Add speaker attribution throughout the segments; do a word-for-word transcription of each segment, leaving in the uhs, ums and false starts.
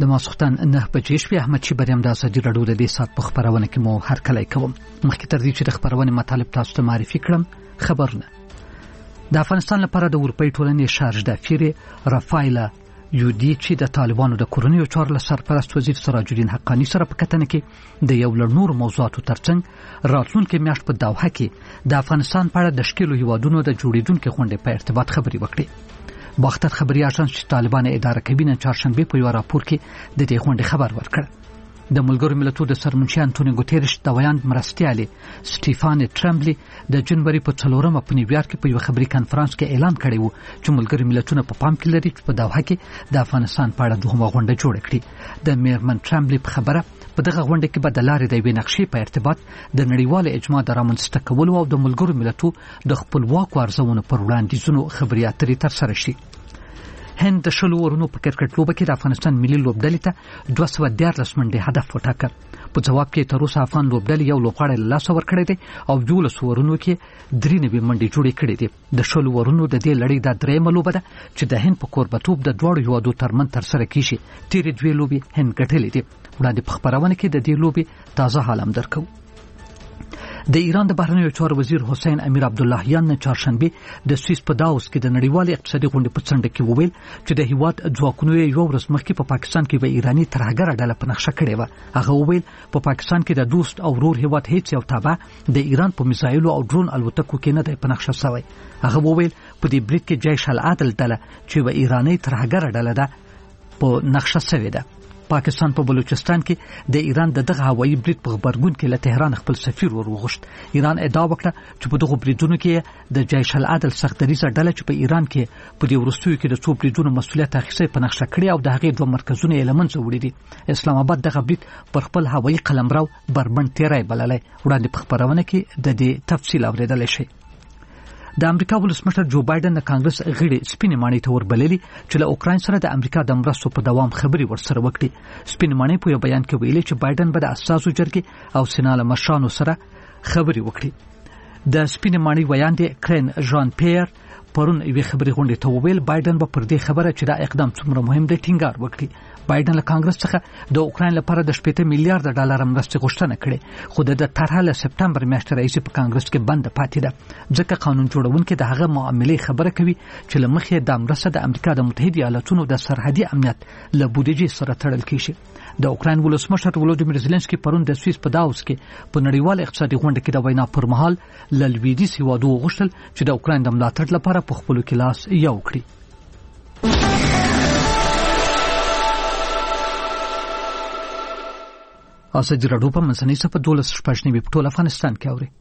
Speaker 1: د ماسختن نه بجې شپې احمد شي بریم د ازادي راډیو د دې سات په خبرونه کې مو هر کله کوم مخکې تر دې چې د خبرونه مطالب تاسو ته معرفي کړم خبرونه د افغانستان لپاره د اروپאי ټولنې شارژ د فیر رافایلا یودی چې د طالبانو د کورنیو چارو سرپرست وزیر سراج الدین حقانی سره په کتنه کې د یو لړ نور موضوعاتو ترڅنګ راتلونکي میاشت په دوحه کې د افغانستان په اړه د شکلو هیوادونو د جوړیدونکو غونډې په ارتباط خبري وکړي باختر خبري اژانس چې طالبان اداره کوي نن چهارشنبه په یو راپور کې د دې غونډې خبر ورکړ د ملګرو ملتونو د سرمنشي انټونی ګوتيرش د ویان مرستيالي سټيفان ټرمبلي د جنوري په څلورمه په نیویارک کې په یو خبري کانفرنس کې اعلان کړی وو چې ملګرو ملتونو په پام کې لري چې په دوحه کې د افغانستان په اړه دوه غونډه جوړ کړي د میرمن ټرمبلي په خبره په دغه غونډه کې به د لارې د وینې نقشې په ارتباط د نړیوال اجماع د رامنځته کولو او د ملګرو ملتونو د خپلواک ارزونو پر وړاندیزونو خبري اترې ترسره شي هند د شلو ورونو په کرکټ لوبه کې د افغانستان ملي لوبډلې ته دوه سوه دیارلس منډې هدف وټاکه په جواب کې تر اوسه افغان لوبډلې یو لوبغاړی له لاسه ورکړی دی او یولس ورونو کې درې نوي منډې جوړې کړې دي د شلو ورونو د دې لړۍ د درېیمه لوبه ده چې د هند په کوربتوب د دواړو هیوادو ترمن ترسره کیږي تیرې دوې لوبې هند ګټلې دي وړاندې په خبرونه کې د دې لوبې تازه حال هم درکو د ایران د بهرنیو چارو وزیر حسین امیر عبداللهیان نن چهارشنبه د سویس په داوس کې د نړیوال اقتصادي غونډې په څنډه کې وویل چې د هیواد ځواکونو یو ورځ مخکې په پاکستان کې به ایرانی ترهګره ډله په نقشه کړې و هغه وویل په پاکستان کې د دوست او ورور هیواد هیڅ یو تابع د ایران په میزایلو او ډرون الوتکو کې نه دی په نقشه شوی هغه وویل په دې بریټ کې جیش العدل ډله چې و ایرانی ترهګره ډله ده په نقشه شوی ده پاکستان په بلوچستان کې د ایران د دغه هوایي بریډ په خبرګون کې له تهران خپل سفیر وروغشت ایران ادعا وکړه چې په دغه بریډونو کې د جیش العدل سختدریزه ډله چې په ایران کې په دې ورستیو کې د څو بریډونو مسولیت اخیسته په نقشه کړی او د هغې دوه مرکزونه یې له منځه وړي دي اسلام آباد دغه بریډ پر خپل هوایي قلمرو بربند تیری بللی وړاندې په خبرونه کې د دې تفصیل اوریدلی شي د امریکا ولسمشر جو بایدن د کانګرس غړي سپینې ماڼۍ ته وربللي چې له اوکراین سره د امریکا د مرستو په دوام خبري ورسره وکړي سپینې ماڼۍ په یو بیان کې ویلي چې بایدن به د اساسو جرګې او سېنا له مشرانو سره خبري وکړي د سپینې ماڼۍ ویاندې کرین ژان پیر پرون یوې خبري غونډې ته وویل بایدن به پر دې خبره چې دا اقدام څومره مهم دی ټینګار وکړي بایدن له کانګرس څخه د اوکراین لپاره د شپږ میلیارډ ډالر مرستې غوښتنه کړې خو د طرحه له سپټمبر میاشتې راهیسې په کانګرس کې بند پاتې ده ځکه قانون جوړونکي د هغه معاملې خبره کوي چې له مخې د مرسته د امریکا د متحده ایالاتونو د سرحدي امنیت له بودیجې سره تړل کیږي د اوکراین ولسمشر ولودیمیر زيلنسکي پرون د سویس په داوس کې په نړیوال اقتصادي غونډه کې د وینا پر مهال له لویدیځ هیوادو غوښتل چې د اوکراین د ملاتړ لپاره په خپلو کې لاس یو کړي ازادي راډیو په منځنۍ صفحه دولس شپږ نیمې په ټول افغانستان کې اوري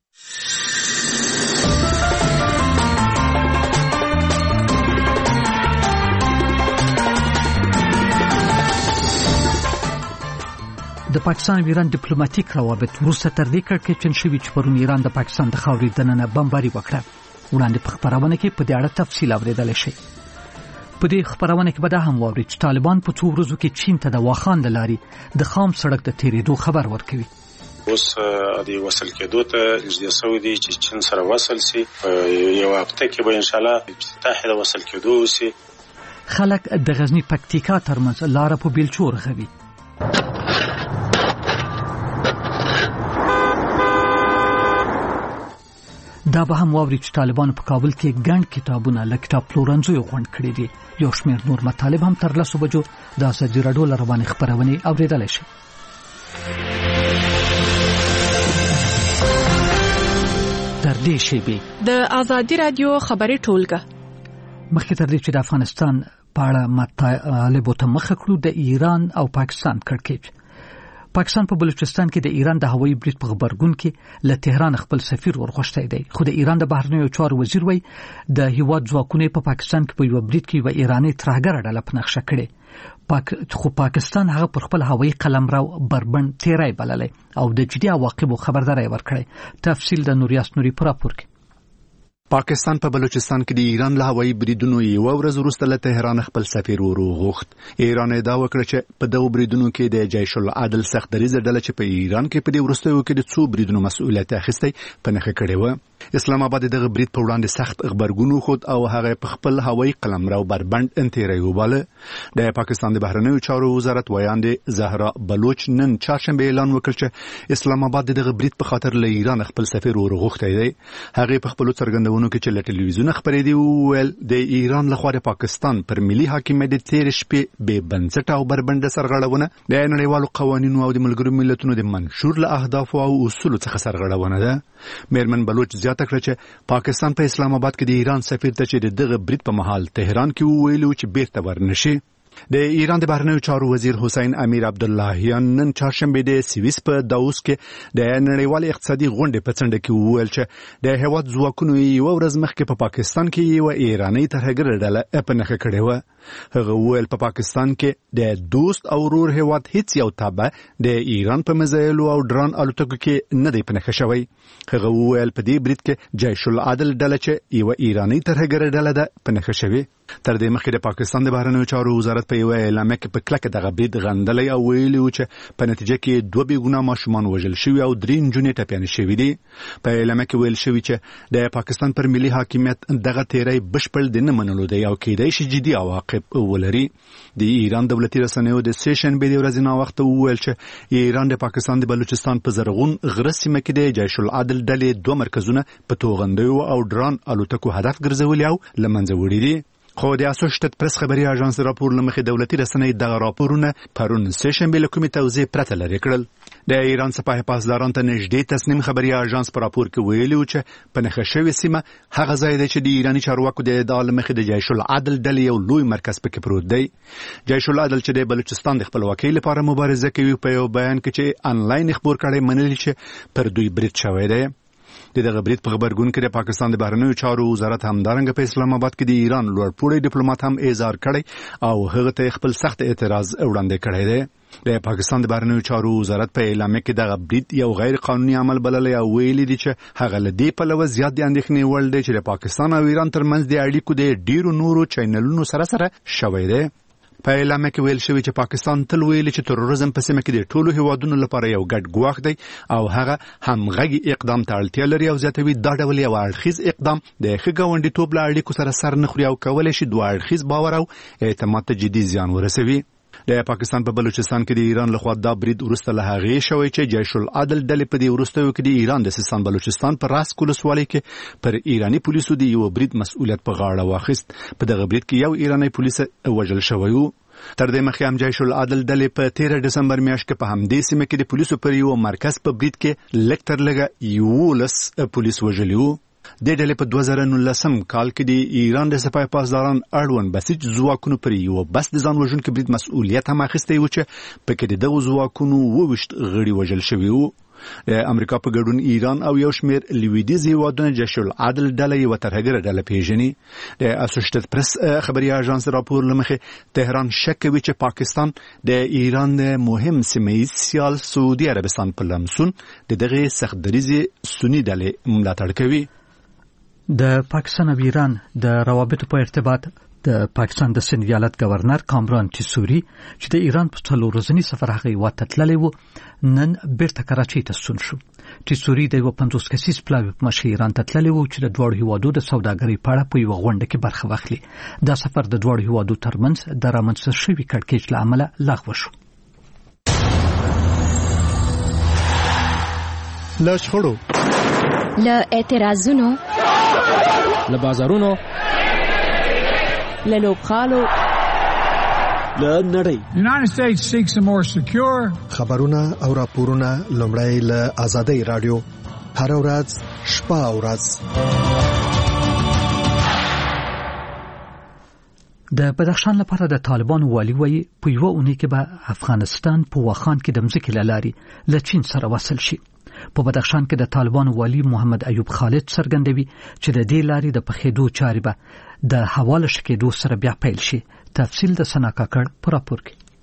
Speaker 1: د پاکستان او ایران ډیپلوماټیک روابط وروسته تر دې کړکېچن شوي چې پرون ایران د پاکستان د خاورې دننه بمباري وکړه وړاندې په خبرونه کې په دې اړه تفصیل اوریدل شي په دې خبرونه کې به دا هم واوري چې طالبان په څو ورځو کې چین ته د واخان د لارې د خام سړک د تیریدو خبر ورکوي
Speaker 2: اوس د وصل کېدو ته نږدې شوی دی چې چین سره وصل شي یو هفته کې به ان شاء الله افتتاح د وصل کېدو وشي
Speaker 1: خلک د غزنی پکتیکا ترمنځ لار په بیلچور غوي دا به هم واوري چې طالبان په کابل کې ګڼ کتابونه له کتاب پلورنځیو غونډ کړي دي یو شمېر نور مطالب هم تر لسو بجو د ازادي راډیو له روانې خپرونې اورېدلی شي تر دې شیبې
Speaker 3: د ازادي راډیو خبري ټولګه
Speaker 1: مخکې تر دې چې د افغانستان په اړه مطالبو ته مخه کړو د ایران او پاکستان کړکېچ پاکستان په بلوچستان کې د ایران د هوایي بریډ په خبرګون کې له تهران خپل سفیر ورغښتای دی خو د ایران د بهرنیو چارو وزیر وای د هیواد ځواکونه په پاکستان کې په یو بریډ کې و ایرانی ترهګر ډله په نقشه کړي پاک خو پاکستان هغه پر خپل هوایي قلمرو بربند تیری بللی او د جدي عواقبو خبرداري ورکړي تفصیل د نوریاس نوري پر راپور کې
Speaker 4: پاکستان په بلوچستان کې د ایران له هوایي بریدونو یو ورځ وروسته له تهران خپل سفیر وروغوښت ایران ادعا وکړه چې په دغه بریدونو کې د جیش العدل سختدریزه ډله چې په ایران کې په دې وروستیو کې د څو بریدونو مسؤلیت اخیستی په نښه کړې و اسلام آباد دغه برید په وړاندې سخت خبرګون وښود او هغه په خپل هوایي قلمرو بربند انتیری وباله. د پاکستان د بهرنیو چارو وزارت ویاندې زهرا بلوچ نن چهارشنبه اعلان وکړ چې اسلام آباد دغه برید په خاطر له ایران خپل سفیر ورغوښتی دی. هغه په خپل څرګندونو کې چې له ټلویزیون خبرې دی وویل د ایران لخوا د پاکستان پر ملي حاکمیت د تیر شپې بې بنسټه او بربنده سرغړونه د نړیوالو قوانینو او د ملګرو ملتونو د منشور له اهدافو او اصولو څخه سرغړونه ده. میرمن بلوچ زیاته کړه چې پاکستان په اسلام آباد کې د ایران سفیر ته چې دغه برید په محل تهران کې وویلو چې بیرته ورنشي. د ایران د بهرنیو چارو وزیر حسین امیر عبداللهیان نن چهارشنبه د سویس په داووس کې د نړیوال اقتصادي غونډې په څنډه کې وویل چې د هیواد ځواکونو یو ورځ مخکې په پاکستان کې یو ایرانی ترهګر ډله په نښه کړې و. هغه وویل په پاکستان کې د دوست او ورور هیواد هیڅ یو تابع د ایران په میزایلو او ډرون الوتکو کې نه دی په نښه شوی. هغه وویل په دې برید کې جیش العدل ډله چې یو ایرانی ترهګر ډله ده په نښه شوی. تر دې مخکې د پاکستان د بهرنیو چارو وزارت په یو اعلامیه کې په کلکه دغه برید غندلی او ویلي و چې په نتیجه کې دوه بېګناه ماشومان وژل شوي او درې نجونې ټپیانې شوي دي. په اعلامیه کې ویل شوي چې د پاکستان پر ملي حاکمیت دغه تیری بشپړ د نه منلو دی او کېدای شي جدي عواقب ولري. د ایران دولتي رسنیو د سه شنبې د ورځې ناوخته وویل چې ایران د پاکستان د بلوچستان په زرغون غره سیمه کې د جیش العدل ډلې دوه مرکزونه په توغندیو او ډرون الوتکو هدف ګرځولي او له منځه وړي دي. خو د اسوشیټډ پریس خبري اژانس راپور لمخې دولتي رسنۍ دغه راپورونه پرون سه شنبه له کومې توضیح پرته لري کړل. د ایران سپاه پاسداران ته نږدې تصنیم خبري اژانس په راپور کې ویلي و چې په نښه شوې سیمه هغه ځای دی چې د ایراني چارواکو د ادعا له مخې د جیش العدل ډلې یو لوی مرکز پکې پروت دی. جیش العدل چې د بلوچستان د خپلواکۍ لپاره مبارزه کوي په یو بیان کې چې انلاین خبر کړي منلي چې پر دوی برید شوی دی. د دغه برید په خبرګون کې د پاکستان د بهرنیو چارو وزارت همدارنګه په اسلام آباد کې د ایران لوړپوړی ډیپلوماټ هم اظهار کړی او هغه ته خپل سخت اعتراض وړاندې کړی دی. د پاکستان د بهرنیو چارو وزارت په اعلامیه کې دغه برید یو غیر قانوني عمل بللی او ویلي دي چې هغه له دې پلوه زیات د اندېښنې وړ دی چې د پاکستان او ایران ترمنځ د اړیکو د ډیرو نورو چینلونو سره سره شوی دی. په اعلامیه کې ویل شوی چې پاکستان تل ویلي چې تروریزم په سیمه کې د ټولو هیوادونو لپاره یو ګډ ګواښ دی او هغه همغږي اقدام ته اړتیا لري او زیاتوي دا ډول یو اړخیز اقدام د ښه ګاونډیتوب له اړیکو سره سر نه خوري او کولی شي دوه اړخیز باور او اعتماد ته جدي زیان ورسوي. د پاکستان په بلوچستان کې د ایران لخوا دا برید وروسته له هغې شوی چې جیش العدل ډلې په دې وروستیو کې د ایران د سیستان بلوچستان په راسک ولسوالۍ کې پر ایراني پولیسو د یو برید مسؤلیت په غاړه واخیست. په دغه برید کې یو ایرانی پولیس وژل شوی و. تر دې مخکې هم جیش العدل ډلې په تیره ډسمبر میاشت کې په همدې سیمه کې د پولیسو پر یو مرکز په برید کې لږ تر لږه یولس پولیس وژلي وو. د ډلې په دوه زره نولسم کال کې د ایران د سپاه پاسداران اړوند بسیج ځواکونو پر یو بس د ځان وژونکي برید مسؤلیت هم اخیستی و چې پکې د دغو ځواکونو اووه ویشت غړي وژل شوي وو. د امریکا په ګډون ایران او یو شمېر لویدیځ هیوادونه جیش العدل ډله یوه ترهګره ډله پیژني. د اسوشیټډ پریس خبري اژانس راپور له مخې تهران شک کوي چې پاکستان د ایران د مهم سیمه ییز سیال سعودي عربستان په لمسون د دغه سخت دریځې سني ډلې ملاتړ کوي.
Speaker 1: د پاکستان او ایران د روابطو په ارتباط د پاکستان د سند ایالت گورنر کامران ټیسوري چې د ایران په څلور ورځني سفر هغه هیواد ته تللی و نن بیرته کراچۍ ته ستون شو. ټیسوري د یو پنځوس کسیز پلاوي په مشر ایران ته تللی و چې د دواړو هیوادو د سوداګرۍ په اړه په یوه غونډه کې برخه واخلي. دا سفر د دواړو هیوادو ترمنځ د رامنځته شوي کړکېچ له امله لغوه شو.
Speaker 4: له شخړو،
Speaker 5: له اعتراضونو،
Speaker 3: له بازارونو، له لوبخالو،
Speaker 6: له نړۍ.
Speaker 7: United States seeks a more secure.
Speaker 6: خبرونه او راپورونه لومړی له آزادۍ رادیو هر ورځ شپه او ورځ.
Speaker 1: د بدخشان لپاره د طالبانو والی وایي په یوه اونۍ کې به افغانستان په واخان کې د مځکې له لارې له چین سره وصل شي. په بدخشان کې د طالبانو والی محمد ایوب خالد څرګندوي چې د دې لارې د پخېدو چارې به د حواله شکېدو سره بیا پیل شي. تفصیل د سنا کاکړ په راپور کې.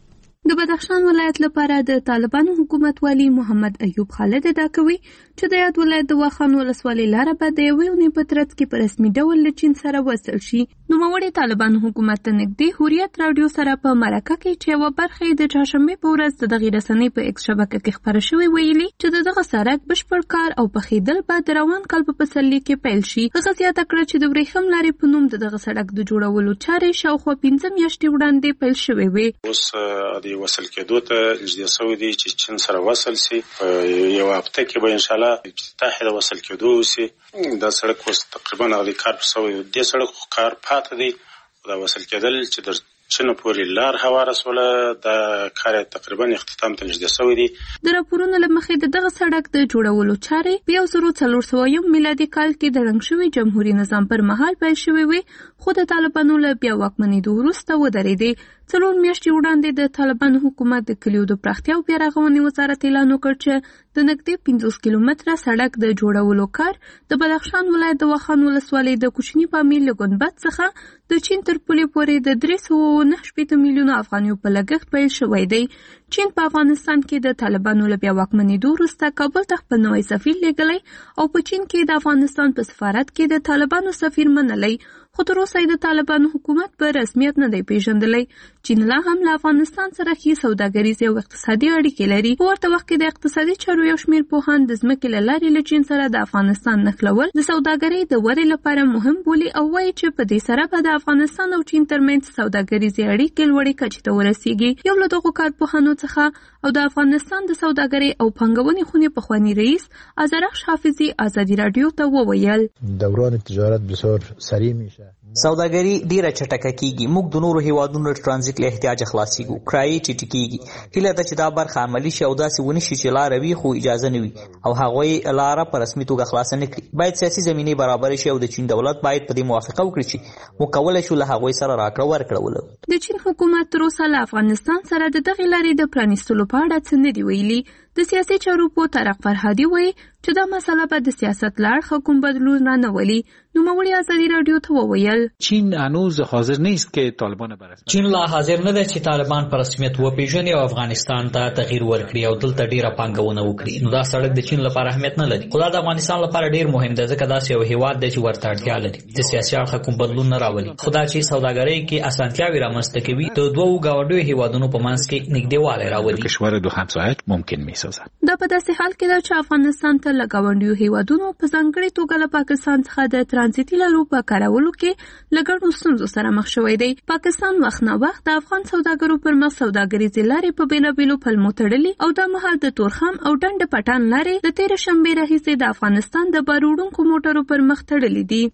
Speaker 5: د بدخشان ولایت لپاره د طالبانو حکومت والی محمد ایوب خالد ادعا کوي چې د یاد ولایت د واخان ولسوالۍ لاره به د یوې اونۍ په ترڅ کې په رسمي ډول له چین سره وصل شي. نوموړي طالبانو حکومت ته نږدې حریت راډیو سره په مرکه کې چې یوه برخه یې د چهارشنبې په ورځ د دغې رسنۍ په ایکس شبکه کې خپره شوې ویلي چې د دغه سړک بشپړ کار او پخېدل به د روان کال په پسرلي کې پیل شي. هغه زیاته کړه چې د ورېښم لارې په نوم د دغه سړک د جوړولو چارې شاوخوا پنځه میاشتې وړاندې پیل شوې وې.
Speaker 2: اوس د وصل کېدو ته نږدې شوی دی چې چین سره وصل سي. یو هفته کې به انشاءالله افتتاح د وصل کېدو وسي. دا سړک اوس تقریبا هغه کار په سوی دی. دې سړک کار پاتې دی. دا وصل کېدل چې در چین پورې لار هواره سوله دا کار تقریبا اختتام ته نږدې شوی دی.
Speaker 5: د راپورونو له مخې د دغه سړک د جوړولو چارې په یو زر څلور سوه یم میلادي کال کې د ړنګ شوي جمهوري نظام پر مهال پیل شوې وې، خو د طالبانو له بیا واکمنېدو وروسته ودرېدې. څلور میاشتې وړاندې د طالبانو حکومت د کلیو د پراختیا او بیا رغونې وزارت اعلان وکړ چې د نږدې پنځوس کیلومتره سړک د جوړولو کار د بدخشان ولایت د واخان ولسوالۍ د کوچني پامیر له ګنبد څخه د چین تر پولې پورې د درې سوه او نهه شپېته میلیونو افغانیو په لګښت پیل شوی دی. چین په افغانستان کې د طالبانو له بیا واکمنېدو وروسته کابل ته خپل نوی سفیر لیږلی او په چین کې د افغانستان په سفارت کې د طالبانو سفیر منلی، خو تر اوسه د طالبانو حکومت په رسمیت نه دی پیژندلی. چین لا هم له افغانستان سره ښې سوداګریزې او اقتصادي اړیکې لري. په ورته وخت کې د اقتصادي چارو یو شمېر پوهان د ځمکې له لارې له چین سره د افغانستان نښلول د سوداګرۍ د ودې لپاره مهم بولي او وایي چې په دې سره به د افغانستان او چین ترمنځ سوداګریزې اړیکې لوړې کچې ته ورسیږي. یو له دغو کارپوهانو څخه او د افغانستان د سوداګرۍ او پانګونې خونې پخوانی رئیس آذرخش حافظي ازادي راډیو ته وویل
Speaker 8: دوران تجارت بسیار سریع میشه.
Speaker 9: سوداګري ډیره چټکه کیږي. موږ د نورو هیوادونو ترانزیت له احتیاج خلاصيږو. کرایې ټیټ کیږي. هیله ده چې دا برخه عملي شي او داسې ونه شي چې لاره وي خو اجازه نه وي او هغوی لاره په رسمي توګه خلاصه نه کړي. باید سیاسي زمینې برابر شي او د چین دولت باید په دې موافقه وکړي چې موږ کولی شو له هغوی سره راکړه ورکړه ولرو.
Speaker 5: د چین حکومت تر اوسه له افغانستان سره د دغې لارې د پرانیستلو په اړه څه نه دي ویلي. د سیاسي چارو په طارق فرهادي وایي چې دا مسله به د سیاست له اړخه کوم بدلون رانولي. نوموړي ازادي راډیو ته وویل
Speaker 10: چین هنوز حاضر نیست که طالبان برسمت
Speaker 11: چین لا حاضر نه ده چې طالبان په رسمیت وپیژني او افغانستان ته تغییر ورکړي او دلته ډیره پانګونه وکړي. نو دا سړک د چین لپاره اهمیت نه لري، خو دا د افغانستان لپاره ډیر مهم دی ځکه دا یو هیواد دی چې ورته اړتیا لري. د سیاسي اړخه کوم بدلون نه راولي، خو دا چې سوداګرۍ کې اسانتیاوې رامنځته کوي د دوو ګاونډیو هیوادونو په منځ کې نږدېوالی راولي.
Speaker 10: کشور دو همسایه ممکن میسازد.
Speaker 5: دا په داسې حال کې ده چې افغانستان ته له ګاونډیو هیوادونو په ځانګړې توګه له پاکستان څخه د ترانزیتي لارو په کارولو کې له ګڼو ستونزو سره مخ شوی دی. پاکستان وخت نه وخت د افغان سوداګرو پر مخ سوداګریزې لارې په بېلابېلو پلمو تړلي او دا مهال د تورخم او ډنډ پټان لارې د تېرې شنبې راهیسې د افغانستان د بار وړونکو موټرو پر مخ تړلي دي.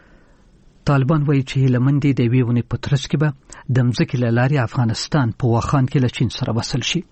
Speaker 1: طالبان وایي چې لمن دې د یوې ونې په ترڅ کې به د مځکې له لارې افغانستان په واخان کې له چین سره وصل شي.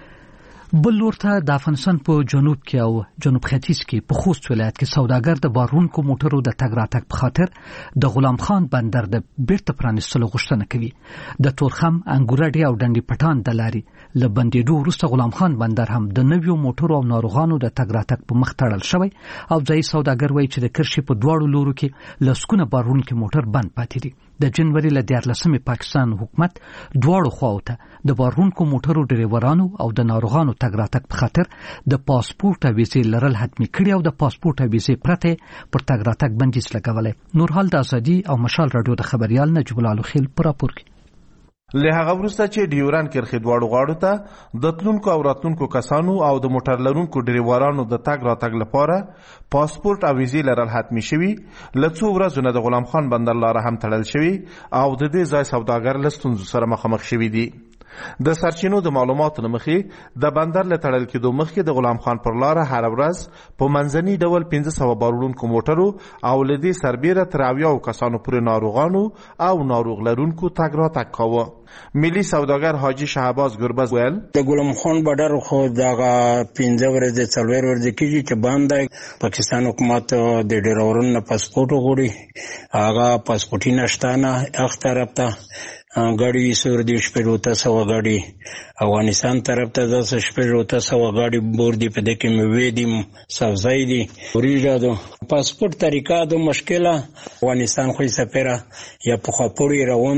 Speaker 1: بل لور ته د افغانستان په جنوب کې او جنوب ختیځ کې په خوست ولایت کې سوداګر د بارونکو موټرو د تګ راتګ په خاطر د غلام خان بندر د بیرته پرانیستلو غوښتنه کوي. د تورخم، انګورډي او ډنډي پټان د لارې له بندېدو وروسته غلام خان بندر هم د نویو موټرو او ناروغانو د تګ راتګ په مخ تړل شوی او ځایي سوداګر وایي چې د کرښې په دواړو لورو کې لسګونه بارونکي موټر بند پاتې دي. د جنوري له دیارلسمې پاکستان حکومت دواړو خواو ته د بارونکو موټرو ډریورانو او د ناروغانو تګ راتګ په خاطر د پاسپورت او ویزې لرل حتمي کړي او د پاسپورت او ویزې پرته پر تګ راتګ بندیز لګولی. نورحال د ازادي او مشال راډیو د خبريال نجیب الله خیل پر راپور کې
Speaker 12: له هغه وروسته چې ډیوران کرښې دواړو غاړو ته د تلونکو او راتلونکو کسانو او د موټر لرونکو ډریورانو د تګ راتګ لپاره پاسپورت او ویزې لرل حتمي شوي، له څو ورځو نه د غلام خان بندر لاره هم تړل شوي او د دې ځای سوداګر له ستونزو سره مخامخ شوي دي. د سرچینو د معلوماتو له مخې د بندر له تړل کېدو مخکې د غلام خان پر لاره هره ورځ په منځني ډول پنځه سوه بار وړونکو موټرو او له دې سربیره تر اویاو کسانو پورې ناروغانو او ناروغ لرونکو تګ راتګ کاوه. ملي سوداګر حاجي شهباز ګربز ویل
Speaker 13: د غلام خان بندر خو دغه پنځه ورځې څلور ورځې کېږي چې بند دی. پاکستان حکومت د ډریورانو نه پاسپورټ وغواړي، هغه پاسپورټ نشته نه. هغه طرف ته ګاډي سور دي شپږ اوته سوه ګاډي، افغانستان طرف ته داسې شپږ اوته سوه ګاډي بور دي، په دې کې میوې دي، سبزۍ دي، وریجه ده. پاسپورټ طریقه ده مشکله. افغانستان خو یې سفیره یا پخوا پورې روان دی.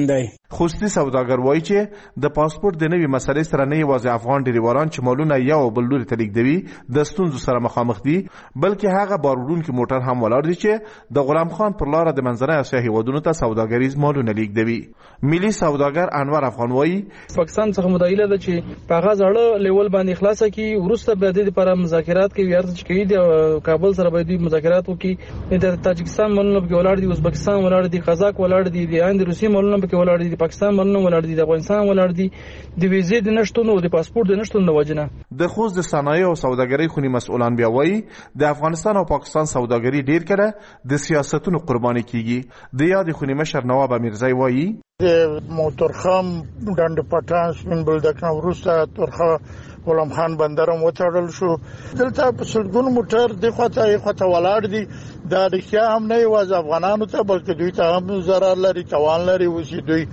Speaker 12: خوستي سوداګر وایي چې د پاسپورت د نوي مسلې سره نه یوازې افغان ډریوران چې مالونه یو بل لوري ته لیږدوي د ستونزو سره مخامخ دي، بلکې هغه بار وړونکي موټر هم ولاړ دي چې د غلام خان پر لاره د منځنۍ اسیا هیوادونو ته سوداګریز مالونه لیږدوي. ملي سوداګر انور افغان وایي
Speaker 14: پاکستان څخه مدعیله ده چې په هغه ځړه لیول باندې خلاصه کی ورسته به د لپاره مذاکرات کوي، ارزش کوي د کابل سره به د مذاکرات وکړي، د تاجکستان مالونه په ولاړ دي، ازبکستان ولاړ دي، قزاق ولاړ دي، د هند روسي مالونه په ولاړ دي، پاکستان مالونه ولاړ دي، د افغانستان ولاړ دي، د ویزې د نشټون او د پاسپورت د نشټون د وجنه.
Speaker 12: د خوست د صنایع او سوداګرۍ خونی مسؤلان بیا وایي د افغانستان او پاکستان سوداګري ډیر کړه د سیاستونو قرباني کیږي. د یاد خونی مشر نواب امیرزای وایي
Speaker 15: د موټرخم ډنډ پټان سپین بلدک نوروسته ترخه غلام خان بندرم وتړل شو. دلته په سلګون موټر د خواته یې خواته ولاړ دي. دا رښتیا هم نه یوازې افغانانو ته بلکې دوی ته هم ضرر لري، توان لري. اوس دوی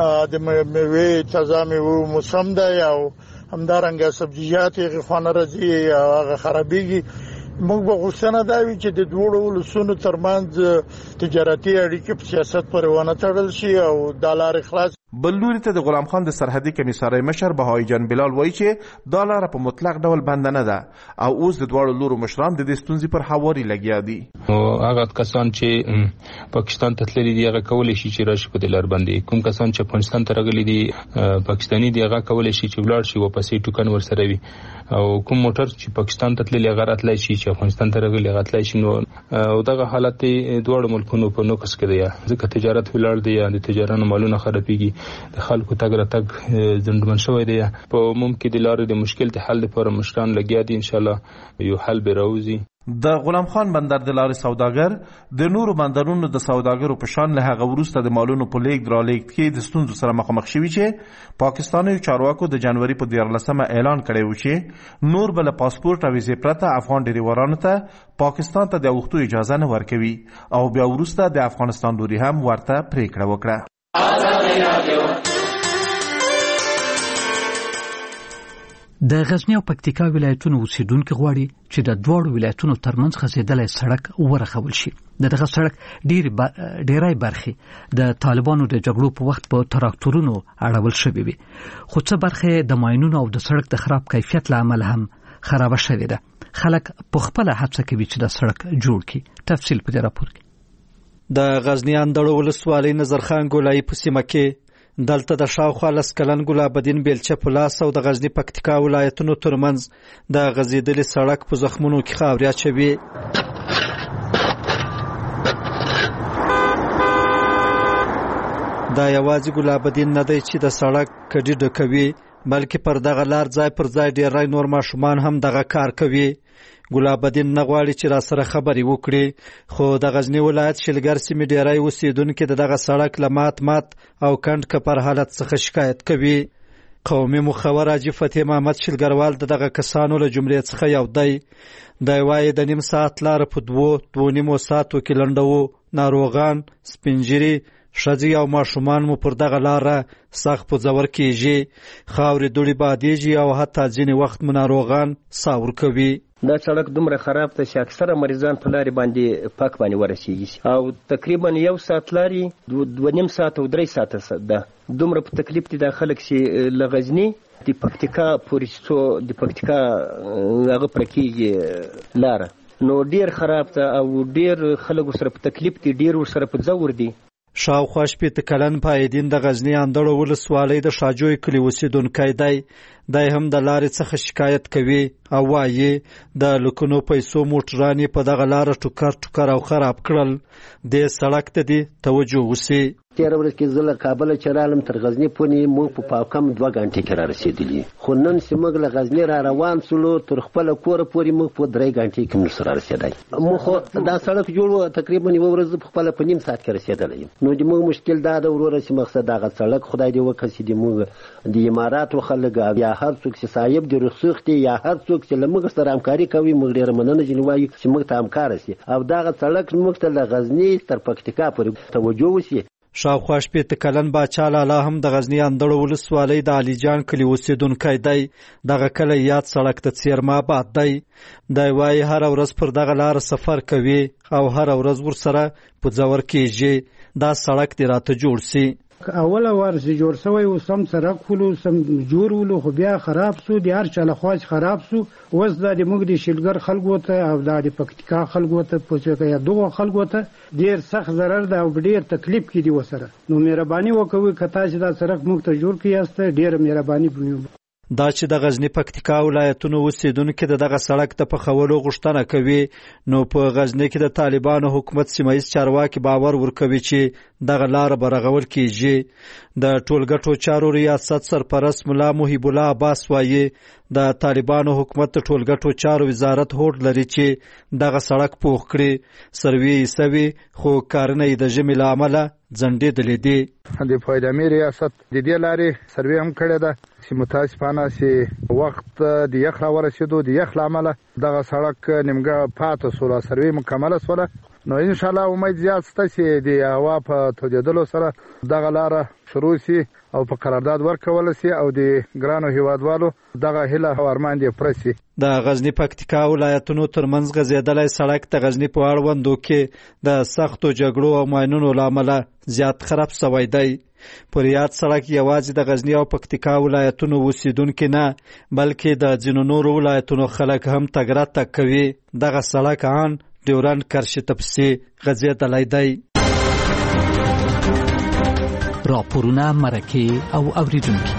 Speaker 15: د میوې تازه میوه موسم دی او همدارنګه سبزیجات یې خوانه راځي او هغه خرابېږي. موږ به غوښتنه دا وي چې د دوړو ولسونو ترمنځ تجارتي اړیکې په سیاست پورې ونه تړل شي او دا لارې خلاص.
Speaker 12: بل لوري ته د غلام خان د سرحدي کمیسارۍ مشر بهائی جان بلال وایي چې دا لاره په مطلق ډول بند نه ده او اوس د دواړو لورو مشران د دې ستونزې پر هواري لګیا دي.
Speaker 16: هغه کسان چې پاکستان ته تللي دي هغه کولی شي چې راشي په دې لار باندې، کوم کسان چې افغانستان ته راغلي دي پاکستاني دي هغه کولی شي چې ولاړ شي واپسې ټوکن ورسره وي، او کوم موټر چې پاکستان ته تللي هغه راتلای شي چې افغانستان ته راغلي هغه تلای شي. نو او دغه حالت دواړو ملکونو په نوکس کې دی، ځکه تجارت ولاړ دی، د تجارانو مالونه خرابېږي، د خلکو تګ راتګ زندمن شوی دی. په عموم کې د لارې د مشکل د حل لپاره مشران لګیا دي، ان شاء الله یو حل به راوځي.
Speaker 12: د غلام خان بندر د لارې سوداګر د نورو بندرونو د سوداګرو په شان له هغه وروسته د مالونو په لیږد رالېږد کې د ستونزو سره مخامخ شوي چې پاکستاني چارواکو د جنوري په دیارلسمه اعلان کړی و چې نور به له پاسپورت او ویزې پرته افغان ډریورانو ته پاکستان ته د اوښتو اجازه نه ورکوي، او بیا وروسته د افغانستان لوري هم ورته پریکړه وکړه.
Speaker 1: د غزنی او پکتیکا ولایتونو اوسیدونکو غواړي چې د دوړو ولایتونو ترمنځ غځېدلې سړک ورخول شي. دغه سړک ډیر ډیرای برخي د طالبانو د جګړو په وخت په تراکتورونو اړول شوې وي، خو څه برخه د ماينونو او د سړک د خراب کیفیت لامل هم خراب شوې ده. خلک په خپل هڅه کوي چې د سړک جوړ کړي. تفصیل په دې راپور کې.
Speaker 17: د غزنی اندړو ولسوالۍ نظرخان ګولای په سیمه کې دلته د شاوخوا لس کلن ګلابدین بیلچه په لاس او د غزنی پکتیکا ولایتونو ترمنځ د غځېدلې سړک په زخمونو کې خاورې اچوي. دا یوازې ګلابدین نه دی چې د سړک کډي ډکوي، بلکې پر دغه لار ځای پر ځای ډېری نور ماشومان هم دغه کار کوي. ګلابدین نه غواړي چې را سره خبرې وکړي، خو د غزنی ولایت شلګر سیمې ډېری اوسیدونکي د دغه سړک له مات مات او کند کپر حالت څخه شکایت کوي. قومي مخور حاجي فتح محمد شلګروال د دغه کسانو له جملې څخه یو دی. دی وایي د نیم ساعت لاره په دوو دوو نیمو ساعتو کې لنډوو، ناروغان، سپینجیري، ښځې او ماشومان مو پر دغه لاره سخت پوځور کېږي. خاورې دوړې بادېږي او حتی ځینې وخت مو ناروغان ساه ورکوي.
Speaker 18: دا سړک دومره خراب ته چې اکثره مریضان په لارې باندې پاک باندې ورسېږي او تقریبا یو ساعت لارې دوه نیم ساعت او درې ساعته ده. دومره په تکلیف دي دا خلک چې له غزني د پکتیکا پورې څو د پکتیکا هغه پر کېږي لاره، نو ډېر خراب ته او ډېر خلک سره په تکلیف دي، ډېر ورسره په ځور دي.
Speaker 17: شاوخوا شپېته کلن پایدین د غزنی اندړو ولسوالۍ د شاجوی کلي اوسیدونکی دی. دی هم د لارې څخه شکایت کوي او وایي د لکونو پیسو موټران په دغه لاره ټوکر ټوکر او خراب کړل. دې سړک ته دې توجه وشي.
Speaker 19: تېره ورځ کې زه له کابله چې رالم تر غزني پورې موږ په پاکم دوه غنټې کې را رسېدلي، خو نن چې موږ له غزني را روان سولو تر خپله کوره پورې موږ په درې غنټې کې موږ سره رسېدی. موږ خو دا سړک جوړ و تقریبا یوه ورځ په خپله په نیم ساعت کې رسېدلی یم. نو د موږ مشکل دا ده وروره چې مقصد دغه سړک خدای دې وکړي چې د موږ د اماراتو خلک یا هر څوک چې صاحب د رخصوخ دي یا هر څوک چې له موږ سره همکاري کوي، موږ ډېره مننه ځینې وایو چې موږ ته همکاره شي او دغه سړک موږ ته له غزني تر پکتیکا پورې توجه وشي.
Speaker 17: شاوخوا شپېته کلن باچا لالا هم د غزنی اندړو ولسوالۍ د علیجان کلي اوسیدونکی دی. دغه کلی یاد سړک د څیرما آباد دی. دی وایي هره ورځ پر دغه لاره سفر کوي او هره ورځ ورسره په ځور کېږي. دا سړک دې راته جوړ سي.
Speaker 20: اوله ورسې جوړ شوی و سم سړک ولو سم جوړ ولو خو بیا خراب سو د هر چا له خواج خراب سو اوس دا د موږ د شلګر خلکو ته او دا د پکتیکا خلکو ته پوڅکه یا دغه خلکو ته ډیر سخت ضرر ده او ډیر تکلیف کې دی وسره نو مهرباني وکوي کته چې دا سړک موږ ته جوړ کیاسته ډیر مهرباني وکړئ
Speaker 17: دا چې د غزنی پکتیکا ولایتونو اوسیدونکو د دغه سړک ته په خولو غوښتنه کوي نو په غزنی کې د طالبانو حکومت سیمایي چارواکي باور ورکوي چې دغه لار برغول کیږي د ټولګټو چارو ریاست سرپرست مولا محیب الله عباس وایي د طالبانو حکومت د ټولګټو چارو وزارت هوډ لري چې دغه سړک پوخ کړي سروي سوي خو کارونه د جمی لامل ځنډې دلې دي
Speaker 21: د فایدامي ریاست د دې لارې سروي هم کړی ده چې متاسفانه چې وخت د یخ را ورسېدو د یخ لامل دغه سړک نیمګړی پاتې سو سروي مکمله سوله نو ان شاء الله امید زیات شته چې د هوا په تودېدلو سره دغه لاره شروع شي او په قرارداد ورکول شي او د ګرانو هیوادوالو دغه هیله او ارمان دې پوره شي
Speaker 17: د غزنی پکتیکا ولایتونو ترمنځ غځېدلی سړک د غزنی په اړوندو کې د سختو جګړو او ماینونو له امله زیات خراب شوی دی پر یاد سړک یوازې د غزنی او پکتیکا ولایتونو اوسیدونکو نه بلکې د ځینو نورو ولایتونو خلک هم تګ راتګ کوي دغه سړک ان ډیورنډ کرښې ته پسې غځېدلی دی
Speaker 1: راپورونه مرکه او اوریدونکي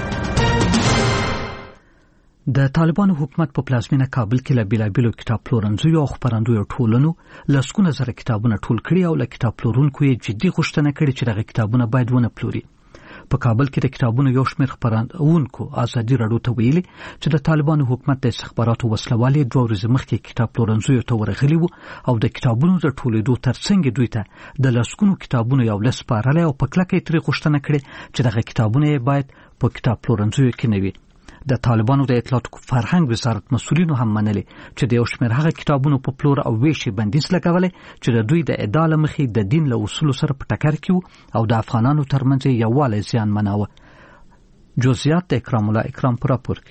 Speaker 1: د طالبانو حکومت په پلازمینه کابل کې له بیلابیلو کتاب پلورنځیو او خپرندویو ټولنو لسګونه زره کتابونه ټول کړي او له کتاب پلورونکو یې جدي غوښتنه کړې چې دغه کتابونه باید ونه پلوري په کابل کې د کتابونو یو شمېر خپرندوونکو ازادي راډیو ته ویلي چې د طالبانو حکومت د استخباراتو وسلوالۍ دوه ورځې مخکې کتاب پلورنځیو ته ورغلي وو او د کتابونو د ټولېدو ترڅنګ دوی ته د لسګونو کتابونو یو لس سپارلی او په کلکه یې ترې غوښتنه کړې چې دغه کتابونه یې باید په کتاب پلورنځیو کې نه وي د طالبانو د اطلاعاتو فرهنګ وزارت مسؤلینو هم منلي چې د یو شمېر هغه کتابونو په پلور او ویش بندیز لګولی چې د دوی د ادعا له مخې د دین له اصولو سره په ټکر کې وو او د افغانانو ترمنځ یووالی زیانمناوه جزئیات د اکرام الله اکرام په راپور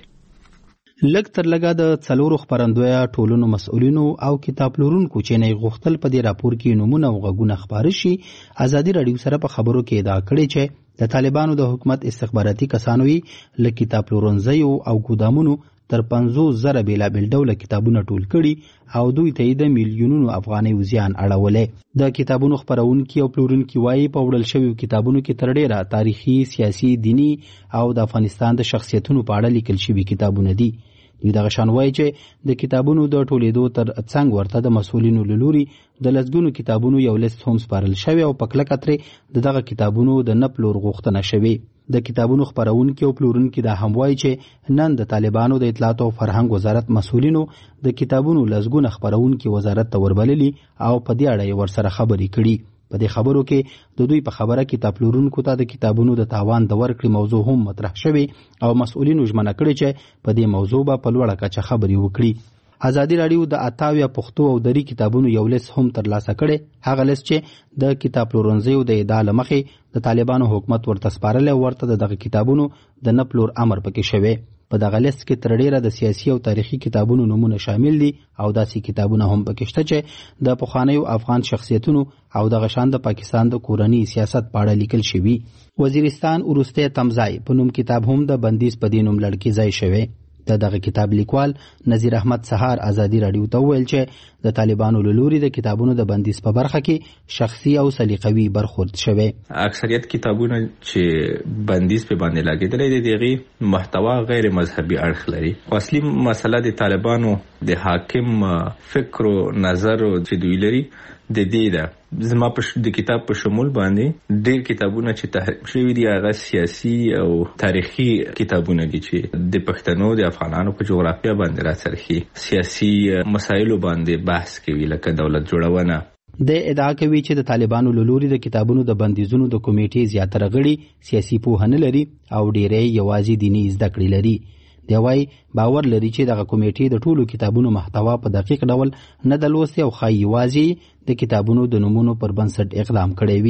Speaker 1: کې
Speaker 22: لږ تر لږه د څلورو خپرندویه ټولنو مسؤلینو او کتاب پلورونکو چې نه غوښتل په دې راپور کې نمونه او غږونه خپاره شي ازادي راډیو سره په خبرو کې ادعا کړې چې د طالبانو د حکومت استخباراتي کسانو یې له کتاب پلورنځیو او ګودامونو تر پنځوس زره بیلابیل ډوله کتابونه ټول کړي او دوی ته د میلیونونو افغانۍ زیان اړولې د کتابونو خپرونکي او پلورونکي وایي په وړل شویو کتابونو کې تر ډیره تاریخي سیاسي دینی او د افغانستان د شخصیتونو په اړه لیکل شوي کتابونه دي دوی دغه شان وایي چې د کتابونو د ټولېدو تر څنګ ورته د مسؤلینو له لوري د لسګونو کتابونو یو لیست هم سپارل شوی او په کلکه ترې د دغه کتابونو د نه پلور غوښتنه شوې د کتابونو خپرونکي او پلورونکي دا هم وایي چې نن د طالبانو د اطلاعات او فرهنګ وزارت مسؤلینو د کتابونو لسګونه خپرونکي وزارت ته وربللي او په دې اړه یې ورسره خبرې کړي په دې خبرو کې د دوی په خبره کتاب پلورونکو ته د کتابونو د تاوان د ورکړې موضوع هم مطرح شوې او مسؤلینو ژمنه کړې چې په دې موضوع به په لوړه کچه خبرې وکړي ازادي راډیو د اتاویا پښتو او دري کتابونو یو لیست هم ترلاسه کړي هغه لیست چې د کتاب پلورنځیو د ادعا له مخې د طالبانو حکومت ورته سپارلی ورته د دغه کتابونو د نه پلور امر پکې شوی په دغه لیست کې تر ډیره د سیاسي او تاریخي کتابونو نمونه شامل دي او داسې کتابونه هم پکې شته چې د پخوانیو افغان شخصیتونو او دغه شان د پاکستان د کورنی سیاست په اړه لیکل شوي وزیرستان وروستی تمځای په نوم کتاب هم د بندیز په دې نوم لړکي ځای شوی د دغه کتاب لیکوال نذیر احمد سهار ازادي راډیو ته ویل چې د طالبانو له لوري د کتابونو د بندیز په برخه کې شخصي او سلیقوي برخورد شوی
Speaker 16: اکثریت کتابونه چې بندیز په باندې لګیدلې دي دغه محتوا غیر مذهبي اړخ لري اصلي مسله د طالبانو د حاکم فکر او نظر چې دوی لري د دې ده زما په د کتاب په شمول باندې ډېر کتابونه چې تحریف شوي دي هغه سیاسي او تاریخي کتابونه دي چې د پښتنو د افغانانو په جغرافیه باندې راڅرخي سیاسي مسایلو باندې بحث کوي لکه دولت جوړونه
Speaker 22: د ادعا کوي چې د طالبانو له لوري د کتابونو د بندیزونو د کمیټې زیاتره غړي سیاسي پوهه نه لري او ډېری یوازې دیني زده کړې لري دی وايي باور لري چې دغه کمیټې د ټولو کتابونو محتوا په دقیق ډول نه د لوستي او ښایي یوازې د کتابونو د نومونو پر بنسټ اقدام کړی وي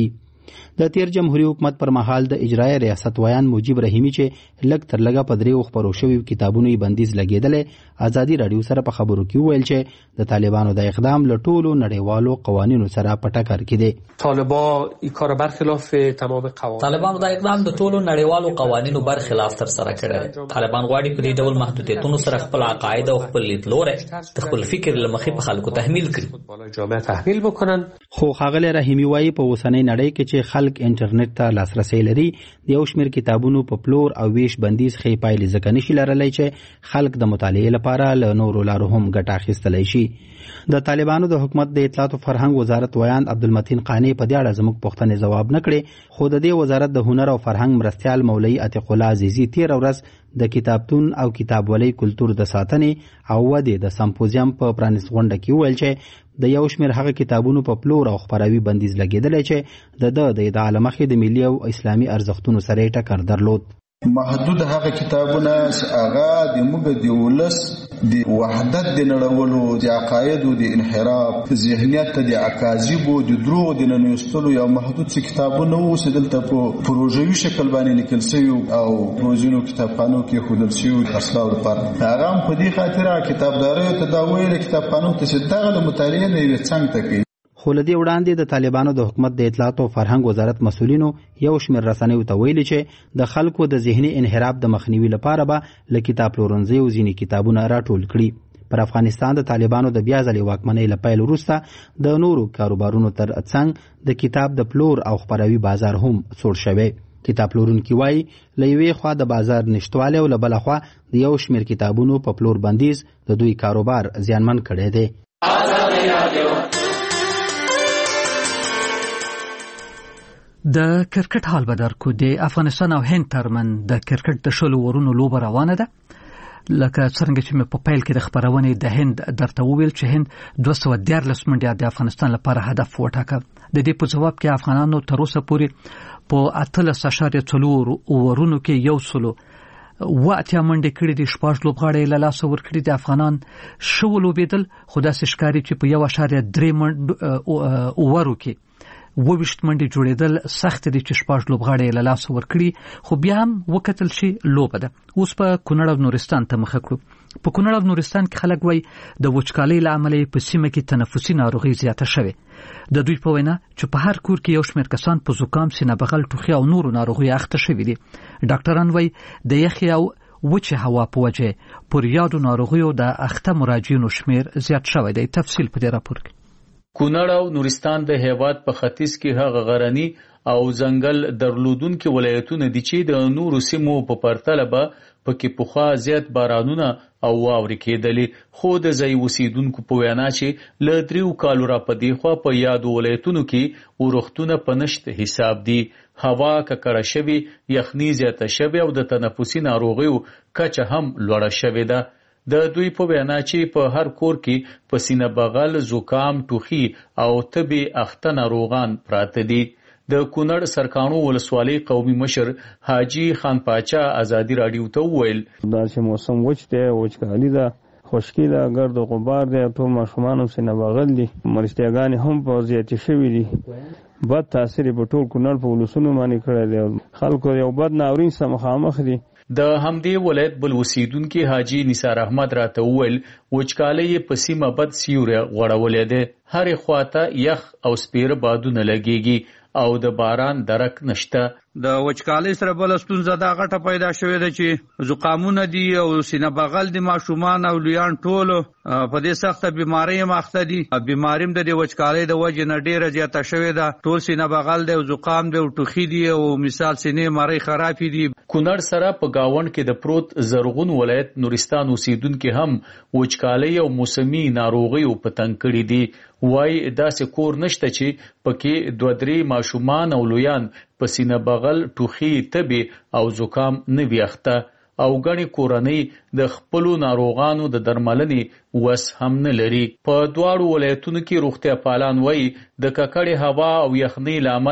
Speaker 22: د تیر جمهوریت حکومت پر مهال د اجرایي ریاست ویان مجيب رحیمی چې لږ تر لږه په دریو خبرو شوي کتابونو یې بندیز لګېدلې ازادي رادیو سره په خبرو کې وویل چې د طالبانو د اقدام له ټولو نړیوالو قوانینو سره په ټکر کې دی.
Speaker 3: طالبان این کار برخلاف تمام قوانین
Speaker 11: طالبانو د اقدام د ټولو نړیوالو قوانینو برخلاف تر سره کړی. طالبان غواړي په دې ډول محدودیتونو سره خپل عقاید او خپل لیدلوری د خپل فکر له مخې په خلکو تحمیل کړي.
Speaker 3: جامعه تحمیل بکنن.
Speaker 22: خو ښاغلی رحیمی وایي په اوسنۍ نړۍ کې چې خلک انټرنیټ ته لاسرسی لري د یو شمېر کتابونو په پلور او ویش بندیز ښې پایلې ځکه نشي لرلی چې خلک د مطالعې لپاره له نورو لارو هم ګټه اخیستلی شي. د طالبانو د حکومت د اطلاعات او فرهنګ وزارت ویان عبدالمتین قانی په دې اړه زموږ پوښتنې ځواب نه کړې، خو د دې وزارت د هنر او فرهنګ مرستیال مولوي عتیق الله عزیزي تېره ورځ د کتابتون او کتابولۍ کلتور د ساتنې او ودې د سمپوزیم په پرانیست غونډه کې وویل چې د یو شمېر هغه کتابونو په پلور او خپراوي بندیز لګېدلی چې د ده د ادعا له مخې د ملي او اسلامي ارزښتونو سره یې ټکر درلود.
Speaker 4: محدود هغه کتابونه هغه د موږ د ولس د وحدت د نړولو د عقایدو د انحراف ذهنیت ته د اکاذیبو د دروغ د ننویستلو یو محدود څه کتابونه وو چې دلته په پروژوي شکل باندې لیکل شوي او پروژینو کتابخانو کې ښودل شوي د خرڅلاو لپاره. هغه هم په دې خاطر کتابداریو ته دا ویل کتابخانو ته چې دغه د مطالعې نه یوې څنګ ته کوي.
Speaker 22: خو له دې وړاندې د طالبانو د حکومت د اطلاعات او فرهنګ وزارت مسؤلینو یو شمېر رسنیو ته ویلي چې د خلکو د ذهني انحراف د مخنیوي لپاره به له کتاب پلورنځیو ځینې کتابونه راټول کړي. پر افغانستان د طالبانو د بیا ځلې واکمنۍ له پیل وروسته د نورو کاروبارونو تر څنګ د کتاب د پلور او خپراوي بازار هم سوړ شوی. کتاب پلورونکي وایي له یوې خوا د بازار نشتوالی او له بله خوا د یو شمېر کتابونو په پلور بندیز د دوی کاروبار زیانمن کړی دی.
Speaker 1: د کرکټ حال به درکو. د افغانستان او هند ترمن د کرکټ د شلو ورونو لوبه روانه ده. لکه څنګه چې مې په پیل کې د خبرونې د هند درته وویل چې هند دوه سوه دیارلس منډې د افغانستان لپاره هدف وټاکه. د دې په جواب کې افغانانو تر اوسه پورې په اتلس اعشاریه څلور اورونو کې یو سلو اوه اتیا منډې کړي دي. شپږ لوبغاړي له لاسه ورکړي دي. افغانان ښه ولوبېدل، خو داسې ښکاري چې په یو اعشاریه درې منډ اورو کې وویشت منډې جوړېدل سخت دي چې شپږ لوبغاړي له لاسه ورکړي. خو بیا هم وکتل شي لوبه ده. اوس په کونړ او نورستان ته مخه کړو. په کونړ او نورستان کې خلک وایي د وچکالۍ له امله په سیمه کې تنفسي ناروغي زیاته شوې. د دوی په وینا چې په هر کور کې یو شمېر کسان په زکام، سینه بغل، ټوخي او نورو ناروغیو اخته شوي دي. ډاکټران وایي د یخې او وچې هوا په وجه پر یادو ناروغیو د اخته مراجعینو شمېر زیات شوی دی. تفصیل په دې راپور کې.
Speaker 23: کونړ او نورستان د هیواد په ختیځ کې هغه غرني او ځنګل درلودونکي ولایتونه دي چې د نورو سیمو په پرتله به پکې پخوا زیات بارانونه او واورې کېدلې. خو د ځای اوسیدونکو په وینا چې له دریو کالو را په دې خوا په یادو ولایتونو کې اورښتونه په نشت حساب دي. هوا ککړه شوې، یخني زیاته شوې او د تنفسي ناروغیو کچه هم لوړه شوې ده. د دوی په وینا چې په هر کور کې په سینه بغل، زکام، ټوخي او تبې اخته ناروغان پراته دي. د کونړ سرکانو ولسوالۍ قومي مشر حاجی خان پاچا ازادي رادیو ته وویل
Speaker 24: دا چې موسم وچ دی، وچکالي ده، خشکي ده، ګرد و غبار دی، ټول ماشومان هم سینه بغل دي، مرستیاګانې هم په زیاتې شوي دي. بد تاثیر په ټول کونړ په ولسونو باندې کړی دی. خلکو یو بد ناورین سره مخامخ دي.
Speaker 23: د همدې ولایت بل اوسیدونکي حاجی نثار احمد راته وویل وچکالۍ په سیمه بد سیوری غوړولې ده. هرې خواته یخ او سپیره بادونه لګیږي او د باران درک نشته.
Speaker 25: د وچکالۍ سره بل ستونزه دا غټه پیدا شوې ده چې زکامونه دي او سینه بغل دي. ماشومان او لویان ټول په دې سخته بیماری مخته دي. بیماری هم د وچکالۍ د وجې نه ډیره زیاته شوې ده. ټول سینه بغل دی او زکام دی او ټوخي دي او مثال سینې مری خرابې دي.
Speaker 23: کونړ سره په گاوند کې د پروت زرغون ولایت نورستان اوسیدونکو هم وچکالۍ او موسمي ناروغیو په تنګ کړي دي. وای داسې کور نشته چې پکې دوه درې ماشومان او لویان په سینه بغل، ټوخي، تبې او زکام نه وي اخته او ګڼې کورنۍ د خپلو ناروغانو د درملنې وس هم نه لري. په دواړو ولایتونو کې روغتیا پالان وایي د ککړې هوا او یخنۍ له امله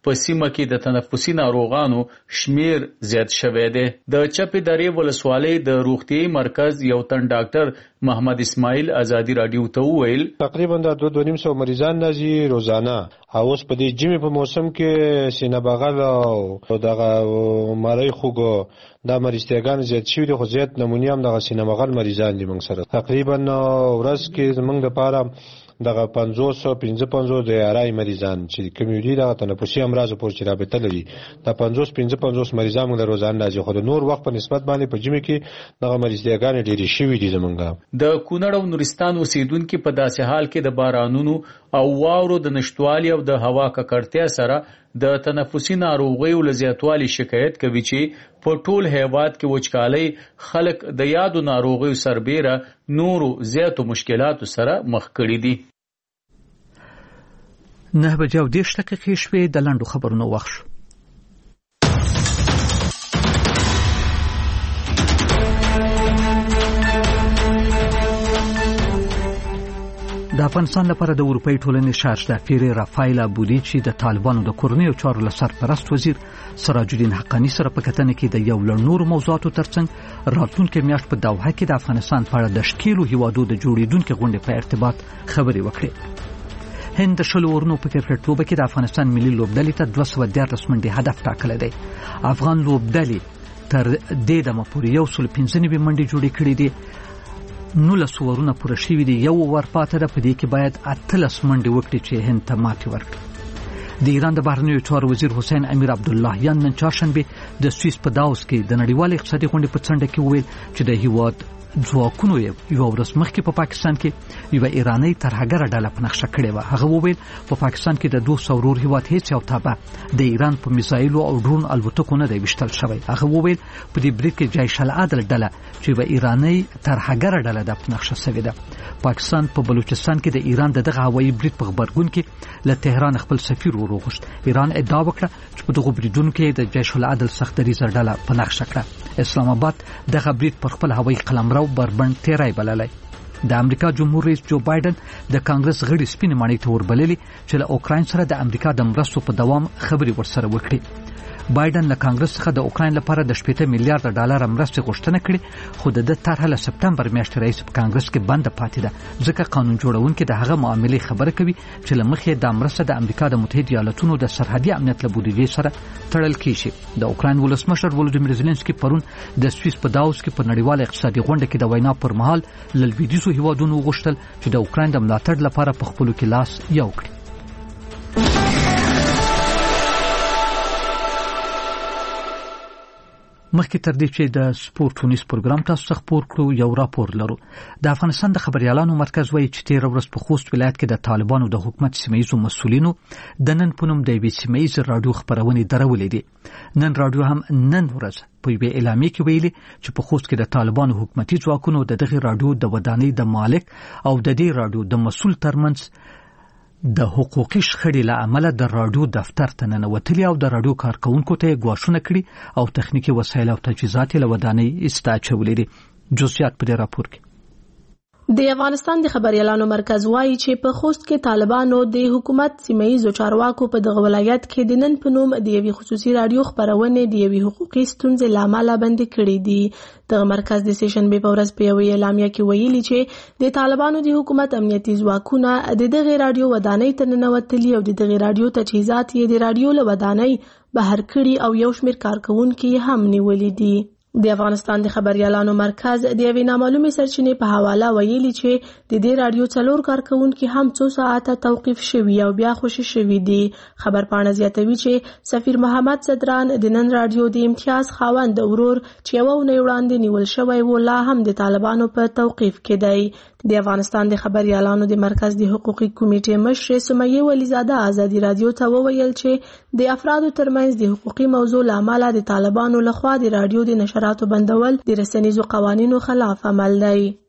Speaker 23: په سیمه کې د تنفسي ناروغانو شمیر زیات شوی دی. د چپې درې ولسوالۍ د روغتیايي مرکز یو تن ډاکټر محمد اسماعیل ازادي رادیو ته وویل
Speaker 2: تقریبا د دوه دوه نیم سو مریضان نازي روزانه او اوس په دې جمی په موسم کې سینه بغل او دغه مړی خوګو دا مریضتیاګان زیات شوي دي خو زیات نمونې هم دغه سینه بغل مریضان دي موږ سره تقریبا ورځ کې زموږ دپاره دغه پنځوس پنځه پنځوس د ارای مریضان چې کوم دي دغه تنفسي امراضو پورې چې رابطه لري دا پنځوس پنځه پنځوس مریضان موږ روزانه راځي خو د نور وخت په نسبت باندې په جمی کې دغه مریضتیاګان ډېرې شوي دي زموږ.
Speaker 23: د کونړ او نورستان اوسیدونکو په داسې حال کې د بارانونو او واورو د نشټوالي او د هوا ککړتیا سره د تنفسي ناروغیو له زیاتوالي شکایت کوي چې په ټول هیواد کې وچکالۍ خلک د یادو ناروغیو سربیره نورو زیاتو مشکلاتو سره مخ کړي دي.
Speaker 1: نه بجې او دېرش دقیقې شوې د لنډو خبرونو وخت شو. د افغانستان لپاره د اروپאי ټولنې شارژدافیر رافایل ابودی چې د طالبانو د کورنیو چارو له سرپرست وزیر سراج الدین حقانی سره په کتنه کې د یو لړ نور موضوعاتو ترڅنګ راتلونکي میاشت په دوحه کې د افغانستان په اړه د شکیلو هیوادو د جوړیدونکو غونډې په ارتباط خبرې وکړې. هند د شلو ورنو په کرکټ لوبه کې د افغانستان ملي لوبډلې ته دوه سوه دیارلس منډې هدف ټاکلی دی. افغان لوبډلې تر دې دمه پورې یو سل پنځه نوي منډې جوړې کړې دي. نولس ورونه پوره شوي دي. یو ور پاته ده. په دې کې باید اتلس منډې وکړي چې هند ته ماتې ورکړي. د ایران د بهرنیو چارو وزیر حسین امیر عبداللهیان نن چهارشنبه د سویس په داوس کې د نړیوال اقتصادي غونډې په څنډه کې وویل چې د هیواد ځواکونو یو ورځ مخکې په پا پاکستان کې یو ایرانی ترهګره ډله په نقشه کړې وه. هغه وویل په پاکستان کې د دوه سورور هیواد هیڅ یو تابع د ایران په میزایلو او ډرون الوتکو نه دی ویشتل شوی. هغه وویل په دې برید کې جیش العدل ډله چې یو ایرانی ترهګره ډله ده په نقشه شوې ده. پاکستان په بلوچستان کې د ایران د دغه هوایي برید په غبرګون کې له تهران خپل سفیر وروغوښت. ایران ادعا وکړه چې په دغه بریدونو کې د جیش العدل سخت دریځه ډله په نقشه کړه. اسلام آباد دغه برید پر خپل هوایي قلمرو بربند تیرای بللی. د امریکا جمهور رئیس جو بایدن د کانګرس غړي سپینې ماڼۍ ته وربللي چې له اوکراین سره د امریکا د مرستو په دوام خبرې ورسره وکړي. بایدن له کانګرس څخه د اوکراین لپاره د شپږ میلیارډ ډالر مرستې غوښتنه کړې خو د طرحه له سپتمبر میاشتې راهیسې په کانګرس کې بنده پاتې ده ځکه قانون جوړونکي د هغه معاملې خبره کوي چې له مخې د مرسته د امریکا د متحده ایالاتونو د سرحدي امنیت له بودیجې سره تړل کیږي. د اوکراین ولسمشر ولودیمیر زيلنسکي پرون د سویس په داوس کې په نړیواله اقتصادي غونډه کې د وینا پر مهال له لویدیځو هیوادونو غوښتل چې د اوکراین د ملاتړ لپاره په خپلو کې لاس یو کړي. مخکې تر دې چې د سپورت ټونیس پروګرام تاسو څخه خبر کړو یو راپور لرو. د افغانستان د خبريالانو مرکز وایي چې تیر ورځ په خوست ولایت کې د طالبانو د حکومت سیمایي مسؤلینو د نن پونم د وی سیمایي رادیو خبرونه درولې دي. نن رادیو هم نن ورځ په یوه اعلامیه کې ویلي چې په خوست کې د طالبانو حکومتي ځواکونو د دغه رادیو د ودانۍ د مالک او د دې رادیو د مسؤل ترمنځ د حقوقي شخړې له امله د رادیو دفتر ته ننوتلي او د رادیو کارکونکو ته ګواښونه کړي او تخنیکی وسایل او تجهیزات له ودانۍ استاچولې دي. جزئیات په دې راپور کې.
Speaker 6: د افغانستان د خبريالانو مرکز وایي چې په خوست کې طالبانو د حکومت سیمایي چارواکو په دغه ولایت کې د نن په نوم د یوې خصوصي رادیو خبرونه د یوې حقوقي ستونزې لامل بند کړې دي. د مرکز د سیشن به په ورځ په یوې اعلامیه کې ویلي چې د طالبانو د حکومت امنیتي ځواکونه د دغه رادیو ودانۍ ته ننوتلي او د دغه رادیو تجهیزات یې د رادیو له ودانۍ بهر کړي او یو شمېر کارکونکي هم نیولي دي. د افغانستان د خبريالانو مرکز د یوې نامعلومې سرچینې په حواله ویلي چې د دې رادیو څلور کارکونکي هم څو ساعته توقیف شوي او بیا خوشي شوي دي. خبرپاڼه زیاتوي چې سفیر محمد صدران د نن رادیو د امتیاز خاوند ورور چې یو اونۍ وړاندې نیول شوی و لا هم د طالبانو په توقیف کې دی. د افغانستان د خبريالانو د مرکز د حقوقي کمیټې مشر سمیه ولیزاده ازادي رادیو ته وویل چې د افرادو ترمنځ د حقوقي موضوع لامل د طالبانو لخوا د رادیو د نشراتو بندول د رسنیزو قوانینو خلاف عمل دی.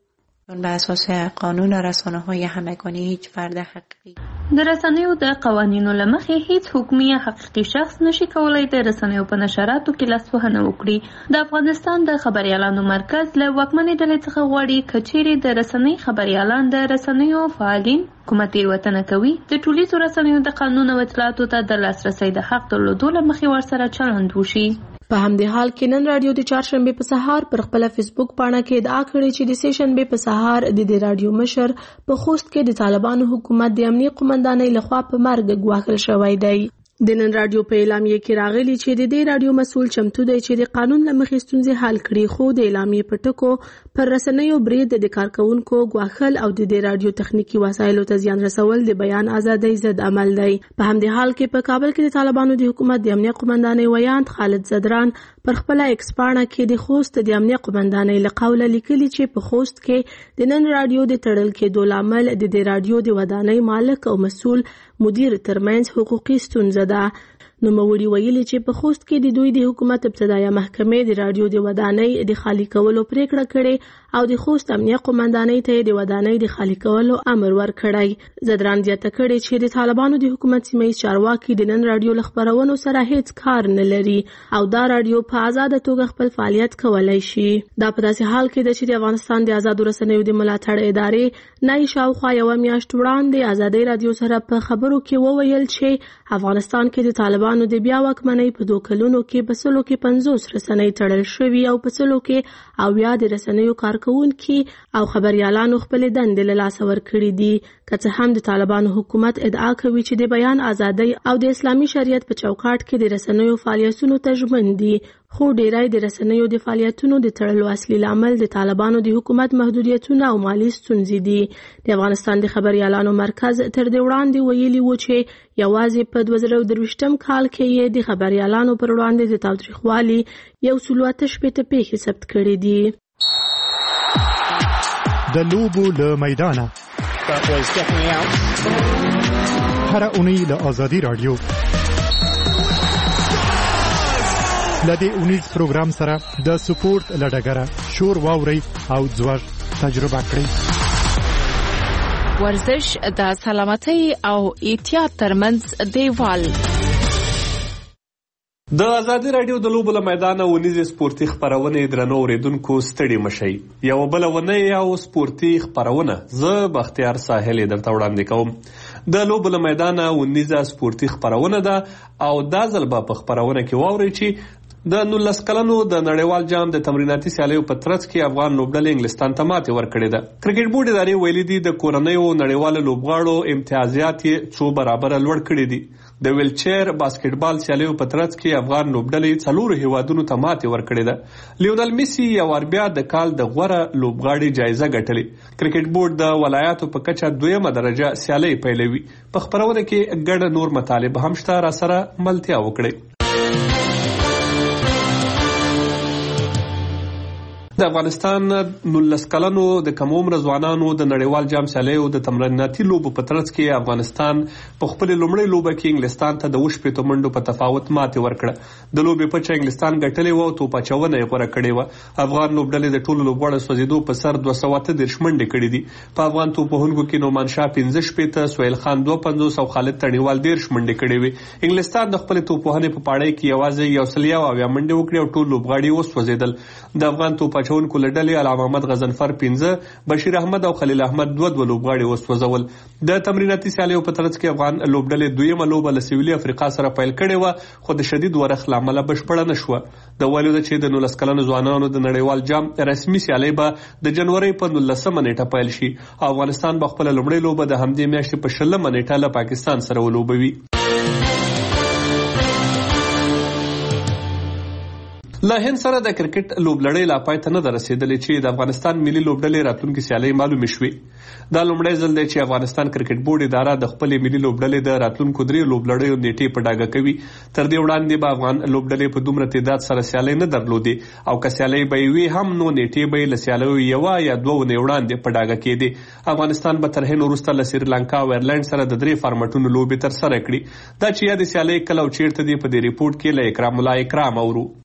Speaker 5: بر اساس قانون رسانه‌های همگانی هیچ فرد حقیقی
Speaker 7: د رسنیو د قوانینو لمخې هیڅ حکومي حقیقي شخص نشي کولای د رسنیو په نشراتو کې لاسوهنه وکړي. د افغانستان د خبريالانو مرکز له واکمنې ډلې څخه غواړي کچېرې د رسنۍ خبريالان د رسنیو فعالین کومه تېروتنه کوي د ټولیزو رسنیو د قانون او اطلاعاتو ته د لاسرسي د حق درلودو لمخې ورسره چلند وشي.
Speaker 6: په همدې حال کې نن رادیو د چهارشنبه په سهار پر خپل فیسبوک پاڼه کې ادعا کړې چې د سه شنبه په سهار د دې رادیو مشر په خوست کې د طالبانو حکومت د امنیت قومندانۍ لخوا په مرګ ګواښل شوی دی. د نن رادیو په اعلامیه کې راغلي چې د دې رادیو مسؤل چمتو دی چې د قانون له مخې ستونزې حل کړي، خو د اعلامیه په ټکو پر رسنیو برید د کارکونکو ګواښل او د دې رادیو تخنیکی وسایلو ته زیان رسول د بیان ازادۍ ضد عمل دی. په همدې حال کې په کابل کې د طالبانو د حکومت د امنیت قومندانۍ ویاند خالد زدران پر خپل ایکس پاڼه کې د خوست د امنیت قومندانۍ له قوله لیکلي چې په خوست کې د نن رادیو د تړل کېدو لامل د دې رادیو د ودانۍ مالک او مسؤل مدیر ترمنځ حقوقي ستونزه ده. نوموړي ویلي چې په خوست کې د دوی د حکومت ابتدایي محکمې د رادیو د ودانۍ د خالی کولو پریکړه کړې او د خوست امنیت قومندانۍ ته د ودانۍ د خالی کولو امر ورکړی. زدران زیاته کړې چې د طالبانو د حکومت سیمه چارواکي د نن رادیو خبرونو سره هیڅ کار نه لري او دا رادیو په آزاد توګه خپل فعالیت کولای شي. دا په داسې حال کې ده چې د افغانستان د آزادو رسنیو د ملاتړ ادارې نه شاوخوا یوه میاشت وړاندې ازادۍ رادیو سره په خبرو کې وویل چې افغانستان کې د طالبانو نو د بیا واکمنۍ په دوه کلونو کې په سلو کې پنځوس رسنۍ تړل شوي او په سلو کې اویا د رسنیو کارکونکي او خبريالانو خپل دندې له لاسه ورکړي دي. که څه هم د طالبانو حکومت ادعا کوي چې د بیان ازادۍ او د اسلامي شریعت په چوکاټ کې د رسنیو فعالیتونو ته ژمن دي، خو ډیری د رسنیو د فعالیتونو د تړلو اصلي لامل د طالبانو د حکومت محدودیتونه او مالی ستونزې دي. د افغانستان د خبريالانو مرکز تر دې وړاندې ویلي و چې یوازې په دوه زره درویشتم کال کې یې د خبريالانو پر وړاندې د تاوتریخوالي یو سل اته شپېته پیښې ثبت کړې دي.
Speaker 8: د لوبو له میدانه هر اونۍ له آزادي رادیو لدې اونیز پروګرام سره د سپورت لډګره شور واوري او ځوړ تجربه کړئ.
Speaker 9: ورزش د سلامتۍ او احتیاط ترمنځ دیوال.
Speaker 10: د ازادي رادیو د لوبو له میدانه ونیزې سپورتي خبرونه درنو اوریدونکو ستړي مشي. یو بل ونه یو سپورتي خبرونه زه بختیار ساحل درته وړاندې کوم. د لوبو له میدانه ونیزه سپورتي خبرونه ده او دا ځل به په خبرونه کې واوري چې د نولس کلنو د نړیوال جام د تمریناتي سیالیو په ترڅ کې افغان لوبډلې انګلستان ته ماتې ورکړې ده. کرکټ بورډ ادارې ویلي دي د کورنیو نړیوالو لوبغاړو امتیازات یې څو برابره لوړ کړي دي. د ویلچیر باسکټبال سیالیو په ترڅ کې افغان لوبډلې څلورو هیوادونو ته ماتې ورکړې ده. لیونل میسی یو ور بیا د کال د غوره لوبغاړي جایزه ګټلې. کرکټ بورډ د ولایاتو په کچه دویمه درجه سیالي پیلوي. په خبرونه کې ګڼ نور مطالب هم شته، را سره ملتیا وکړي. د افغانستان نولس کلنو د کم عمره ځوانانو د نړیوال جام سیالیو د تمریناتي لوبو په ترڅ کې افغانستان په خپل لومړی لوبه کې انګلستان ته د اووه شپېتو منډو په تفاوت ماتې ورکړه. د لوبې په چا انګلستان ګټلې و او توپ اچونه یې غوره کړې وه. افغان لوبډلې د ټولو لوبغاړو سوځېدو په سر دوه سوه اته دېرش منډې کړې دي. په افغان توپوهونکو کې نومان شاه پنځه شپېته، سهیل خان دوه پنځوس او خالد تڼیوال دېرش منډې کړې وې. انګلستان د خپل توپوهنې په پاړۍ کې یوازې یو سل یو اویا منډې وکړې او ټول لوبغاړي وسوځېدل. د افغان توپ اچونکو له ډلې علامه محمد غضنفر پنځه، بشیر احمد او خلیل احمد دوه دوه لوبغاړي وسوځول. د تمریناتي سیالیو په ترڅ کې افغان لوبډلې دویمه لوبه له سویلي افریقا سره پیل کړې وه، خو د شدید ورخ له امله بشپړه نه شوه. د ویلو ده چې د نولس کلنو ځوانانو د نړیوال جام رسمي سیالۍ به د جنورۍ په نولسمه نیټه پیل شي. افغانستان به خپله لومړۍ لوبه د همدې میاشتې په شلمه نیټه له پاکستان سره ولوبوي. له هند سره د کرکټ لوبلړۍ لا پای ته نه ده رسېدلې چې د افغانستان ملي لوبډلې راتلونکي سیالۍ معلومې شوې. دا لومړی ځل دی چې افغانستان کرکټ بورډ اداره د خپلې ملي لوبډلې د راتلونکو درې لوبلړیو نیټې په ډاګه کوي. تر دې وړاندې به افغان لوبډلې په دومره تعداد سره سیالۍ نه درلودې او که سیالۍ به یې وي هم نو نیټې به یې له سیالیو یوه یا دوه اونۍ وړاندې په ډاګه کېدې. افغانستان به تر هند وروسته له سریلانکا او ایرلینډ سره د درې فارمټونو لوبې ترسره کړي. دا چې یادې سیالۍ کله او چیرته دي په دې ریپورټ کې له اکرام الله اکرام اورو.
Speaker 1: افغان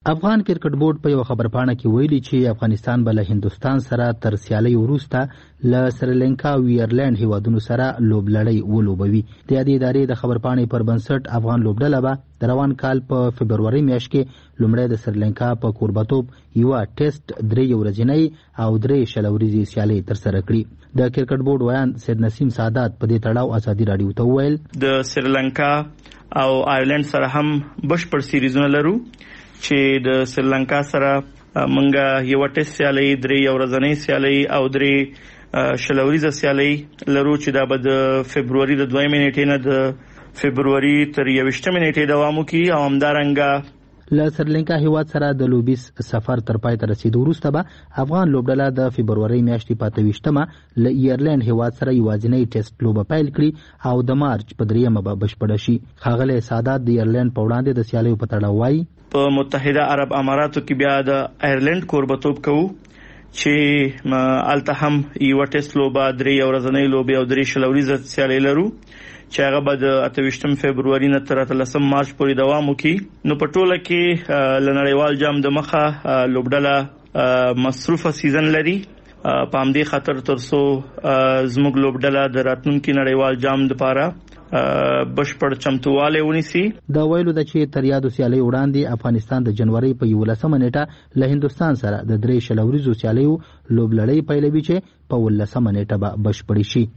Speaker 22: کرکټ بورډ په یو خبرپاڼه کې ویلي چې افغانستان به له هندوستان سره تر سیالۍ وروسته له سریلانکا او ایرلند هیوادونو سره لوبلړۍ ولوبوي. د دې ادارې د خبرپاڼې پر بنسټ افغان لوبډله به د روان کال په فبروري میاشت کې لومړی د سریلانکا په کوربتوب یوه ټیسټ درې ورځنۍ او درې شل ورځې سیالۍ ترسره کړي. د کرکټ بورډ ویان سید نسیم سعادت په دې تړاو ازادي راډیو ته وویل
Speaker 12: د سریلانکا او آیرلند سره هم بشپړ سیریزونه لرو چې د سریلانکا سره مونږه یو ټیسټ سیالي درې ورځنۍ سیالي او درې شلوريزه سیالي لرو چې دا به د فبرवरी د دوه نیټې نه د فبرवरी تر یوشتمې نیټې دوام کوي او همدارنګه
Speaker 22: له سریلانکا هیواد سره د لوبیس سفر تر پای ته رسیدو وروسته به افغان لوبډله د فبرवरी میاشتې په اته ویشتمه له ایرلند هیواد سره یوازینۍ ټیسټ لوبه پیل کړي او د مارچ په دریمه به بشپړه شي. ښاغلی سعادت د ایرلند په وړاندې د سیالیو په تړاو وایي
Speaker 12: په متحده عرب اماراتو کې بیا د ایرلند کوربتوب کوو چې الته هم یو ټیسټ لوبه درې ورځنۍ لوبه او درې شلوريزه سیالي لرو چې هغه به د اته ویشتم فبرवरी نه تر اتلسم مارچ پورې دوام وکړي. نو په ټوله کې لنړیوال جام د مخه لوبډله مصروفه سیزن لري په همدې خاطر ترڅو زموږ لوبډله د راتلونکي نړیوال جام لپاره بشپړ چمتواله ونیسي.
Speaker 22: دا ویلو د چې تر یادو سیالۍ وړاندې افغانستان د جنوري په یولسمه نیټه له هندستان سره د درې شلوريزو سیالیو لوبلړۍ پیلوي چې په ولسمه نیټه به بشپړ شي.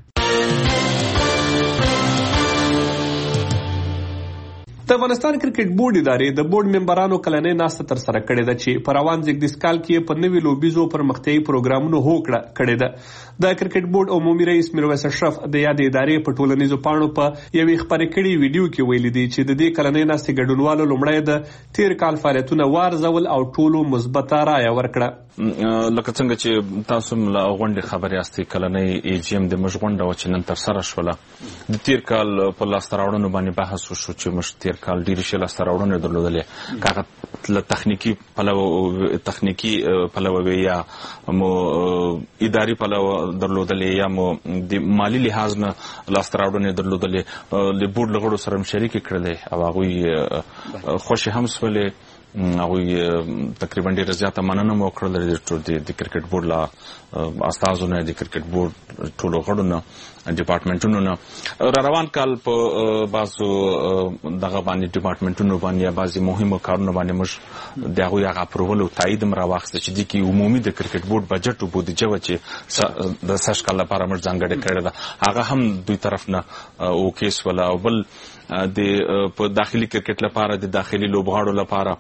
Speaker 10: د افغانستان کرکټ بورډ ادارې د بورډ ممبرانو کلنۍ ناسته تر سره کړې ده چې په روان زیږدیز کال کې په نوي لوبیزو پرمختیایي پروګرامونو هوکړه کړې ده. د کرکټ بورډ عمومي رئیس میرویس اشرف د یادې ادارې په ټولنیزو پاڼو په یوې خپرې کړې ویډیو کې ویلي دي چې د دې کلنۍ ناستې ګډونوالو لومړی د تیر کال فعالیتونه وارزول او ټولو مثبته رایه ورکړه.
Speaker 13: لکه څنګه چې تاسو له غونډې خبرې یاستئ کلنۍ ای جی ام د موږ غونډه وه چې نن ترسره شوله د تیر کال په لاسته راوړنو باندې بحث وشو چې موږ تیر کال ډېرې ښې لاسته راوړنې درلودلې که هغه له تخنیکي پلوه تخنیکي پلوه وي یا مو اداري پلوه درلودلې یا مو د مالي لحاظ نه لاسته راوړنې درلودلې د بورډ له غړو سره هم شریکې کړلې او هغوی خوښې هم سولې. هغوی تقریبا ډېره زیاته مننه مو وکړله د کرکټ بورډ له استازو نه د کرکټ بورډ ټولو غړو نه ډپارټمنټونو نه را روان کال په بعضو دغه باندې ډپارټمنټونو باندې یا بعضې مهمو کارونو باندې موږ د هغوی هغه اپروول او تایید هم راواخیسته چې دې کې عمومي د کرکټ بورډ بجټ او بودیجه وه چې د سږ کال لپاره موږ ځانګړې کړې ده هغه هم دوی طرف نه اوکې سوله. او بل د په داخلي کرکټ لپاره د داخلي لوبغاړو لپاره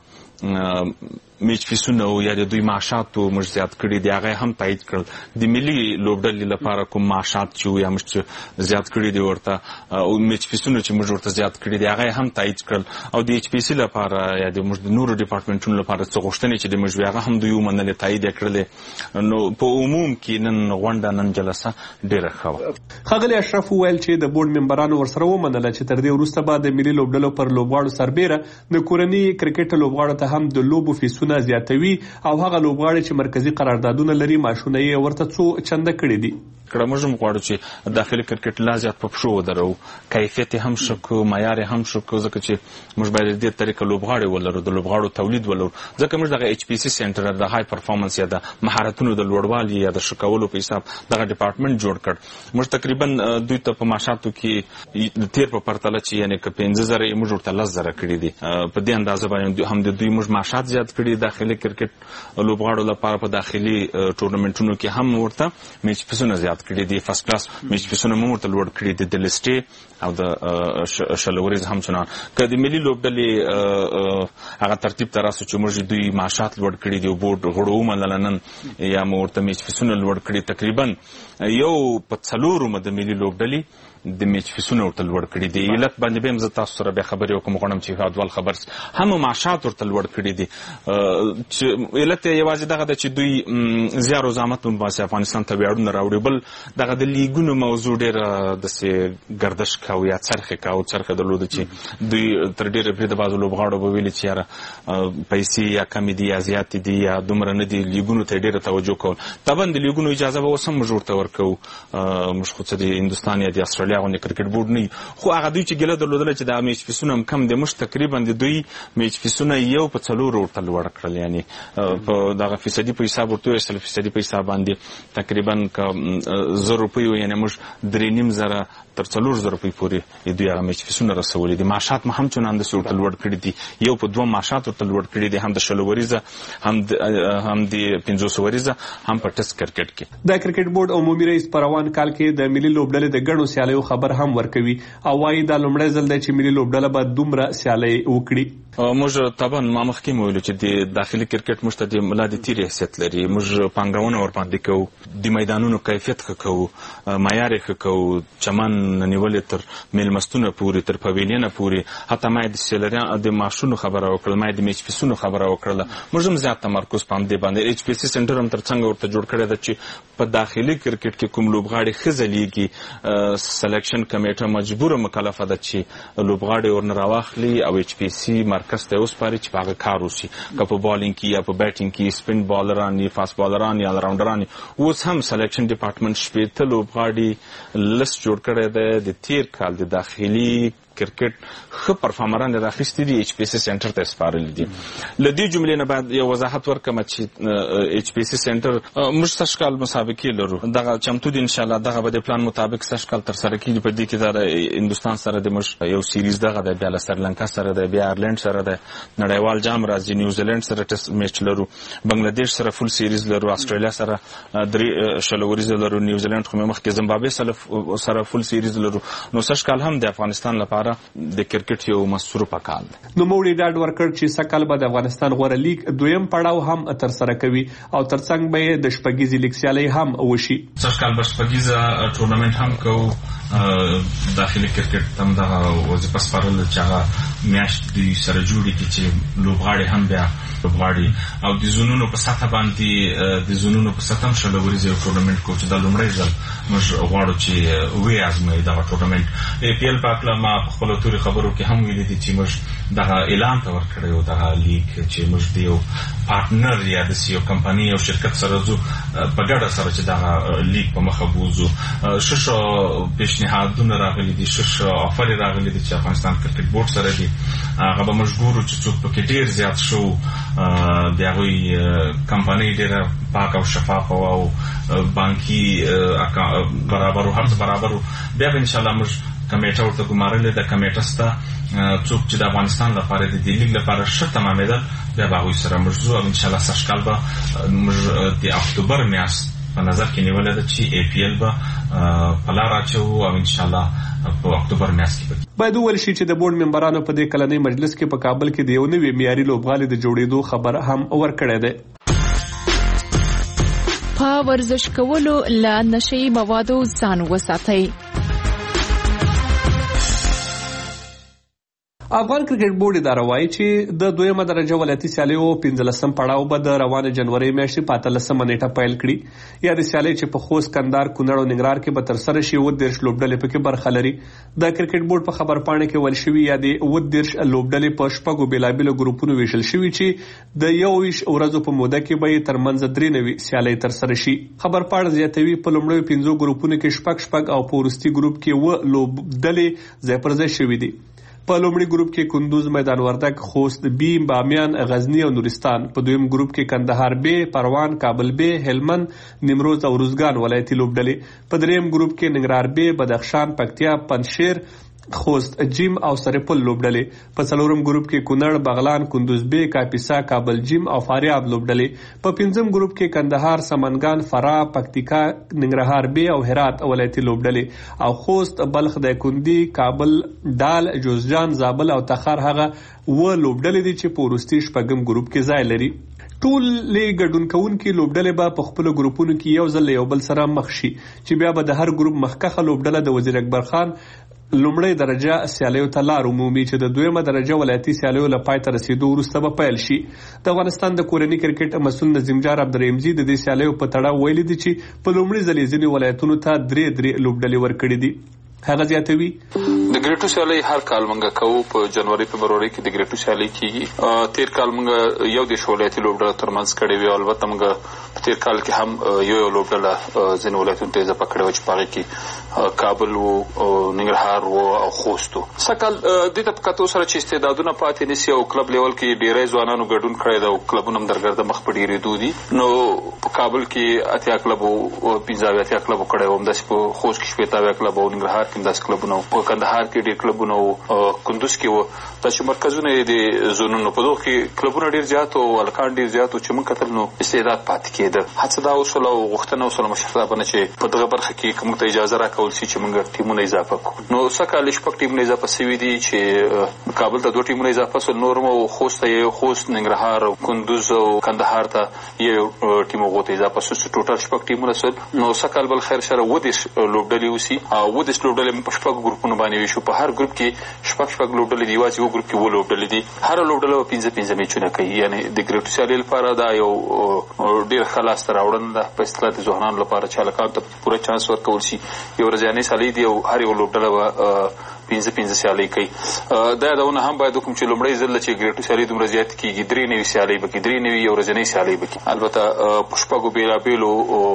Speaker 13: میچ فیسونه او یا د دوی معاشاتو موږ زیات کړي دي هغه هم تایید کړل. د ملي لوبډلې لپاره کوم معاشات چې یا موږ زیات کړي دي ورته او میچ فیسونه چې موږ ورته زیات کړي دي هغه هم تایید کړل. او د ایچ پی سی لپاره یا د موږ د نورو ډپارټمنټونو لپاره څه غوښتنې چې د موږ هغه هم دوی ومنلې تایید یې کړلې. نو په عموم کې نن غونډه نن جلسه ډېره ښه وه.
Speaker 10: ښاغلی اشرف وویل چې د بورډ ممبرانو ورسره ومنله چې تر دې وروسته به د ملي لوبډلو پر لوبغاړو سربیره د کورني کرکټ لوبغاړو ته هم د لوبو فیسونه زیاتوي او هغه لوبغاړي چې مرکزی قراردادونه لري معاشونه یې ورته څو چنده کړي دي.
Speaker 13: کړه موږ هم غواړو چې داخلي کرکټ لا زیات په پښو ودرو کیفیت هم ښه کړو معیار هم ښه کړو ځکه چې موږ باید دې طریقه لوبغاړي ولرو د لوبغاړو تولید ولرو ځکه موږ دغه ایچ پی سی سنټر د های پرفارمنس یا د مهارتونو د لوړوالي یا د ښه کولو په حساب دغه ډپارټمنټ جوړ کړ. موږ تقریبا دوی ته په معاشاتو کې د تیر په پرتله چې یعنې که پنځه زره یې موږ ورته لس زره کړي دي په دې اندازه باندې هم د دوی موږ معاشات زیات کړي داخلي کرکټ لوبغاړو لپاره په داخلي ټورنمنټونو کې هم ورته میچ فیسونه زیات کړي دي. فرست کلاس میچ فیسونه هم ورته لوړ کړي دي د لیسټې او د شلوريز هم چنان که د ملي لوبډلې هغه ترتیب ته راسو چې موږ دوی معاشات لوړ کړي دي او بورډ غړو ومنله نن یا مو ورته میچ فیسونه لوړ کړي تقریبا یو په څلورو د ملي لوبډلې د میچ فیسونه ورته لوړ کړي دي. علت باندې به هم زه تاسو سره بیا خبرې وکړم غواړم چې هادوال خبر هم معاشات ورته لوړ کړي دي. علت یې یوازې دغه ده چې دوی زیار او زحمت وباسي افغانستان ته ویاړونه راوړي. بل دغه د لیګونو موضوع ډېره داسې ګردش کوو یا څرخې کوو څرخه درلوده چې دوی تر ډېره بریده بعضو لوبغاړو به ویلي چې یاره پیسې یا کمې دي یا زیاتې دي یا دومره نه دي لیګونو ته یې ډېره توجه کول. طبعا د لیګونو اجازه به اوس هم موږ ورته ورکوو موږ خو څه د هندوستان یا د اسټرالیا استرالیا غونډه کرکټ بورډ نه خو هغه دوی چې ګله درلودل چې د میچ فیسونه کم د مش تقریبا د دوی میچ فیسونه یو په څلور ورته لوړ کړل یعنی په دغه فیصدي په حساب ورته سل فیصدي په حساب باندې تقریبا ک زر روپۍ یعنی موږ درې نیم زره تر څلور زره روپۍ پورې دوی هغه میچ فیسونه رسولي دي معاشات هم چونان د سورت لوړ کړی دي یو په دوه معاشات ورته لوړ کړی دي هم د شلو وریزه هم د هم د پنځوس وریزه هم په ټیسټ کرکټ کې
Speaker 10: د کرکټ بورډ عمومي رئیس پروان کال کې د ملي لوبډلې د ګڼو سیالیو خبر هم ورکوي او وايي دا لومړی ځل دی چې ملي لوبډله به دومره سیالۍ وکړي
Speaker 13: موږ طبعا ما مخکې مو ویلو چې د داخلي کرکټ موږ ته د ملا د تیر حیثیت لري موږ پانګونه ور باندې کوو د میدانونو کیفیت ښه کوو معیار ښه کوو چمن نیولې تر میلمستونه پورې تر پویلینه پورې حتی ما د سیلریان د ماشونو خبره وکړل ما د میچ فیسونو خبره وکړل موږ هم زیات تمرکز پام دی باندې ایچ پی سی سنټر هم تر څنګه ورته جوړ کړی دی چې په داخلي کرکټ کې کوم لوبغاړي خزلېږي سلیکشن کمیټه مجبوره مکلفه ده چې لوبغاړي ورن راواخلي او ایچ پی سی مرکز ته وسپاري چې هغه کار وشي که په بالینګ کې یا په بیټینګ کې سپین بالران یا فاست بالران یا راونډران اوس هم سلیکشن ډپارټمنټ شپېته لوبغاړي لست جوړ کړی دی د تیر کال د داخلي کرکټ ښه پرفارمران راخیستي دي ایچ پی سی سنټر ته سپارل دي له دې جملې نه بعد یو وضاحت ورکم چې ایچ پی سی سنټر موږ سشکال مسابقې لرو دغه چمتو دي ان شاء الله دغه به د پلان مطابق سشکال تر سره کیږي په دې کې د هندستان سره د موږ یو سیریز دغه د بیا سریلانکا سره د بیا آیرلند سره د نړیوال جام راځي نیوزیلند سره ټیسټ میچ لرو بنگلاديش سره فول سیریز لرو استرالیا سره درې شلوريز لرو نیوزیلند خو مخکې زیمبابوې سره فول سیریز لرو نو سشکال هم د افغانستان لپاره د کرکټ یو مصروفه کال
Speaker 10: نو موږ ډاډ ورکړ چې سکهال به د افغانستان غوړه لیگ دویم پړاو هم تر سره کوي او ترڅنګ به د شپږیزې لیگ سیالۍ هم وشي
Speaker 13: سکهال به شپږیزه ټورنمنت هم کوو داخلي کرکټ هم د وظیفه سپارل چې هغه میاشت د سره جوړی کی چې لوبغاړي هم بیا لوبغاړي او د زونونو په سطح باندې د زونونو په سطح هم شلوريز یو ټورنمنت کو چې د لومړی ځل موږ غواړو چې وی ازمایي دا ټورنمنت ای پی ایل په اړه ما خپل توري خبرو کې هم ویل دي چې موږ دغه اعلان ته ورکړیو دغه لیگ چې موږ دیو پارټنر یا د سیو کمپنی او شرکت سره زو په ګډه سره چې دغه لیگ په مخه بوزو شش پیشنهادونه راغلي دي شش افر راغلي دي چې افغانستان کرکټ بورډ سره دي هغه به مجبور چې څوک پکې ډیر زیات شو د هغوی کمپنی ډیره پاک او شفاف او بانکي برابر او هر برابر بیا ان شاء الله موږ کمیټه ورته ګمارلې د کمیټه ستا څوک چې د افغانستان لپاره د دې لیګ لپاره شرط تمامېدل بیا به هغوی سره موږ ځو او انشاءالله سږکال به موږ د اکتوبر میاشت په نظر کې نیولې ده چې ای پی ایل به په لار اچوو او انشاءالله په اکتوبر میاشت کې
Speaker 10: باید وویل شي چې د بورډ ممبرانو په دې کلنۍ مجلس کې په کابل کې د یو نوي معیاري لوبغالي د جوړېدو خبر هم ورکړی دی
Speaker 9: په ورزش کولو له نشهیي موادو ځان وساتئ.
Speaker 10: افغان کرکټ بورډ اداره وایي چې د دویمه درجه ولایتي سیالیو پنځلسم پړاو به د روانه جنوري میاشتې په اتلسمه نیټه پیل کړي یا د سیالۍ چې په خوست کندهار کونړ او ننګرهار کې به ترسره شي اووه دېرش لوبډلې پکې برخه لري. د کرکټ بورډ په خبرپاڼه کې ویل شوي یا د اووه دېرش لوبډلې په شپږو بېلابېلو ګروپونو ویشل شوي چې د یو ویشت ورځو په موده کې به یې ترمنځ درې نوي سیالۍ ترسره شي. خبرپاڼه زیاتوي په لومړیو پنځو ګروپونو کې شپږ شپږ او په وروستي ګروپ کې اووه لوبډلې ځای پر ځای شوي دي. په لومړي ګروپ کې کندوز، میدان وردګ، خوست بی، بامیان، غزنی او نورستان. په دویم ګروپ کې کندهار بی، پروان، کابل بی، هلمند، نیمروز او روزګان ولایتي لوبډلې. په دریم ګروپ کې ننګرهار بی، بدخشان، پکتیا، پنجشیر، خوست جیم او سرپل لوبډلې. په څلورم ګروپ کې کونړ، بغلان، کندوز بی، کاپیسا، کابل جیم او فاریاب لوبډلې. په پنځم ګروپ کې کندهار، سمنګان، فراه، پکتیکا، ننګرهار بی او هرات ولایتي لوبډلې. او خوست، بلخ، دایکندي، کابل، ډال، جوزجان، زابل او تخار هغه و لوبډلې دي چې په وروستي شپږم ګروپ کې ځای لري. ټول له ګډون کوونکي لوبډلې به په خپل ګروپونو کې یو ځل یو بل سره مخ شي چې بیا به د هر ګروپ مخکخه لوبډله د وزیر اکبر خان لومړی درجه سیالیو ته لار عمومي چې د دویمه درجه ولایتي سیالیو له پای ته رسیدو وروسته به پیل شي. د افغانستان د کورني کرکټ مسؤل نظیم جار عبدالرحیمزي د دې سیالیو په تړاو ویلي دي چې په لومړي ځل یې ځینې ولایتونو ته درې درې لوبډلې ورکړي دي. هغه زیاتوي
Speaker 14: د ګریټو سیالۍ هر کال منګه کوو په جنوري فبروري کې د ګریټو سیالۍ کیږي. تیر کال منګه یو د ولایتي لوبډله ترمنځ کړې وي. البته منګه په تیر کال کې هم یو یو لوبډله ځینې ولایتونو ته اضافه کړې وه چې په هغې کې کابل وو ننګرهار وو او خوست وو. سکهال دې ته په کتو سره چې استعدادونه پاتې نشي او کلب لیول کې ډېری ځوانانو ګډون کړی دی او کلبونه هم درګرده مخ په ډېرېدو دي. نو په کابل کې اتیا کلب او پنځه اویا اتیا کلب کړی و، همداسې په خوست کې شپېته اویا کلب او ننګرهار کې همداسې کلبونه وو، په کندهار کې ډېر کلبونه وو، کندوز کې وو. دا چې مرکزونه یې د زونونو په دغو کې کلبونه ډېر زیات او هلکان ډېر زیات وو چې موږ کتل نو استعداد پاتې کېده. هڅه دا وشوله او غوښتنه وشوله مشرتابه چې په دغه برخه کې که موږ ته اجازه راکول شي چې موږ ټیمونه اضافه کړو. نو سږکال شپږ ټیمونه اضافه سوي دي چې کابل ته دوه ټیمونه اضافه سول، نور مو خوست ته یو، خوست، ننګرهار او کندوز او کندهار ته یو ټیم هغو ته اضافه سول، ټوټل شپږ ټیمونه سول. نو سږکال بل خیر سره اووه دېرش لوبډلې وسي او اووه دېرش لوبډلې په شپږو ګروپونو باندې ویشو. په هر ګروپ کې شپږ شپږ لوبډلې دي، یوازې یو ګروپ کې اووه لوبډلې دي. هره لوبډله به پنځه پنځه میچونه کوي، یعنې د ګریټو سیالۍ لپاره دا یو ډېر ښه لاسته راوړنه ده په اصطلاح د ځوانانو لپاره چې هلکانو ته پوره چانس ورکول شي. یو ورځنۍ سیالۍ دي او هر یو لوبډله به پنځه پنځه سیالۍ کوي. دا یادونه هم باید وکړم چې لومړی ځل چې ګریټو سیالۍ دومره زیاتې کېږي، درې نوي سیالۍ به کړي، درې نوي یو ورځنۍ سیالۍ به کړي. البته په شپږو بېلابېلو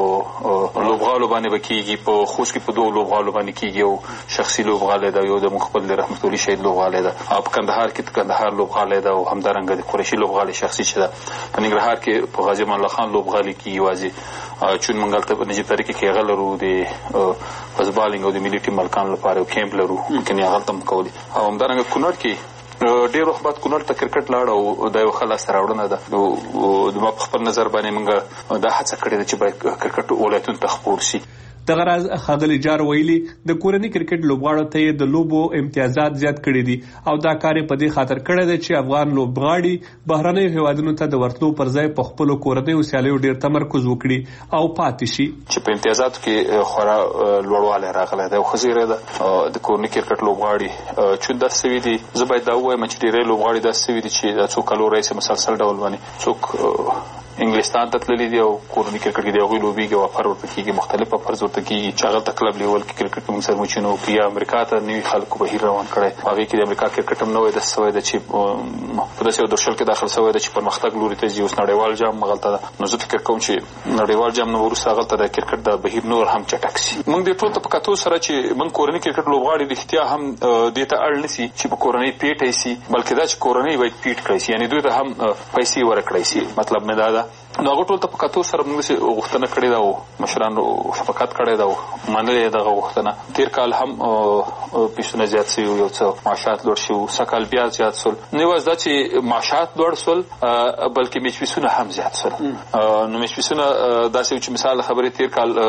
Speaker 14: لوبغالو باندې به کېږي. په خوست کې په دوو لوبغالو باندې کېږي، یو شخصي لوبغالی ده، یو د موږ خپل د رحمت الله شهید لوبغالی ده، او په کندهار کې د کندهار لوبغالی ده، او همدارنګه د قریشي لوبغالی شخصي چې ده. په ننګرهار کې په غازي امان الله خان لوبغالي کېږي یوازې، چون موږ هلته په نجیب طریقې کې هغه لرو د فزبالینګ او د ملي ټیم ملکانو لپاره یو کیمپ لرو، ممکن یې هغلته هم کولی. او همدارنګه کونړ کې ډېر وخت بعد کونړ ته کرکټ لاړ او دا یو ښه لاسته راوړنه ده. زما په خپل نظر باندې موږ دا هڅه کړې ده چې باید کرکټ ولایتونو ته خپور شي.
Speaker 10: دغه راز ښاغلي جار ویلي د کورني کرکټ لوبغاړو ته د لوبو امتیازات زیات کړي دي او دا کار په دې خاطر کړی دی چې افغان لوبغاړي بهرنیو هیوادونو ته د ورتلو پر ځای په خپلو کورنیو سیالیو ډېر تمرکز وکړي او پاتې شي.
Speaker 14: چې په امتیازاتو کې خورا لوړوالی راغلی دی او ښه زیری ده د کورني کرکټ لوبغاړي چون داسې سوي دي. زه باید دا ووایم چې ډېری لوبغاړي داسې سوي دي چې دا څو کالو راهیسې مسلسل ډول باندې څوک انګلستان ته تللی دي او کورني کرکټ کې د هغوی لوبېږي او افر ورته کېږي، مختلف افرز ورته کېږي چې هغلته کلب لیول کې کرکټ موږ سره مچینو کړي. یا امریکا ته نوي خلکو بهیر روان کړی، هغې کې د امریکا کرکټ هم نوی داسې سوی ده چې په داسې یو درشل کې داخل سوی ده چې پرمختګ لوري ته ځي. اوس نړیوال جام هغلته ده، نو زه فکر کوم چې نړیوال جام نه وروسته هغلته د کرکټ د بهیر نور هم چټک شي. موږ دې ټول ته په کتو سره چې موږ کورني کرکټ لوبغاړي رښتیا هم دې ته اړ نه سي چې په کورنۍ پیټی سي، بلکې دا چې کورنۍ باید پیټ کړی سي، یعنې دوی ته هم پیسې ورکړی سي. مطلب مې دا ده نو هغه ټول ته په کتو سره موږ داسې غوښتنه کړې ده او مشرانو شفقت کړی ده او منلې یې دغه غوښتنه. تېر کال هم پیسونه زیات سوي، یو څه معاشات لوړ شوي، سږکال بیا زیات سول. نه یوازې دا چې معاشات لوړ سول بلکې میچ فیسونه هم زیات سول. نو میچ فیسونه داسې و چې مثال خبرې تېر کال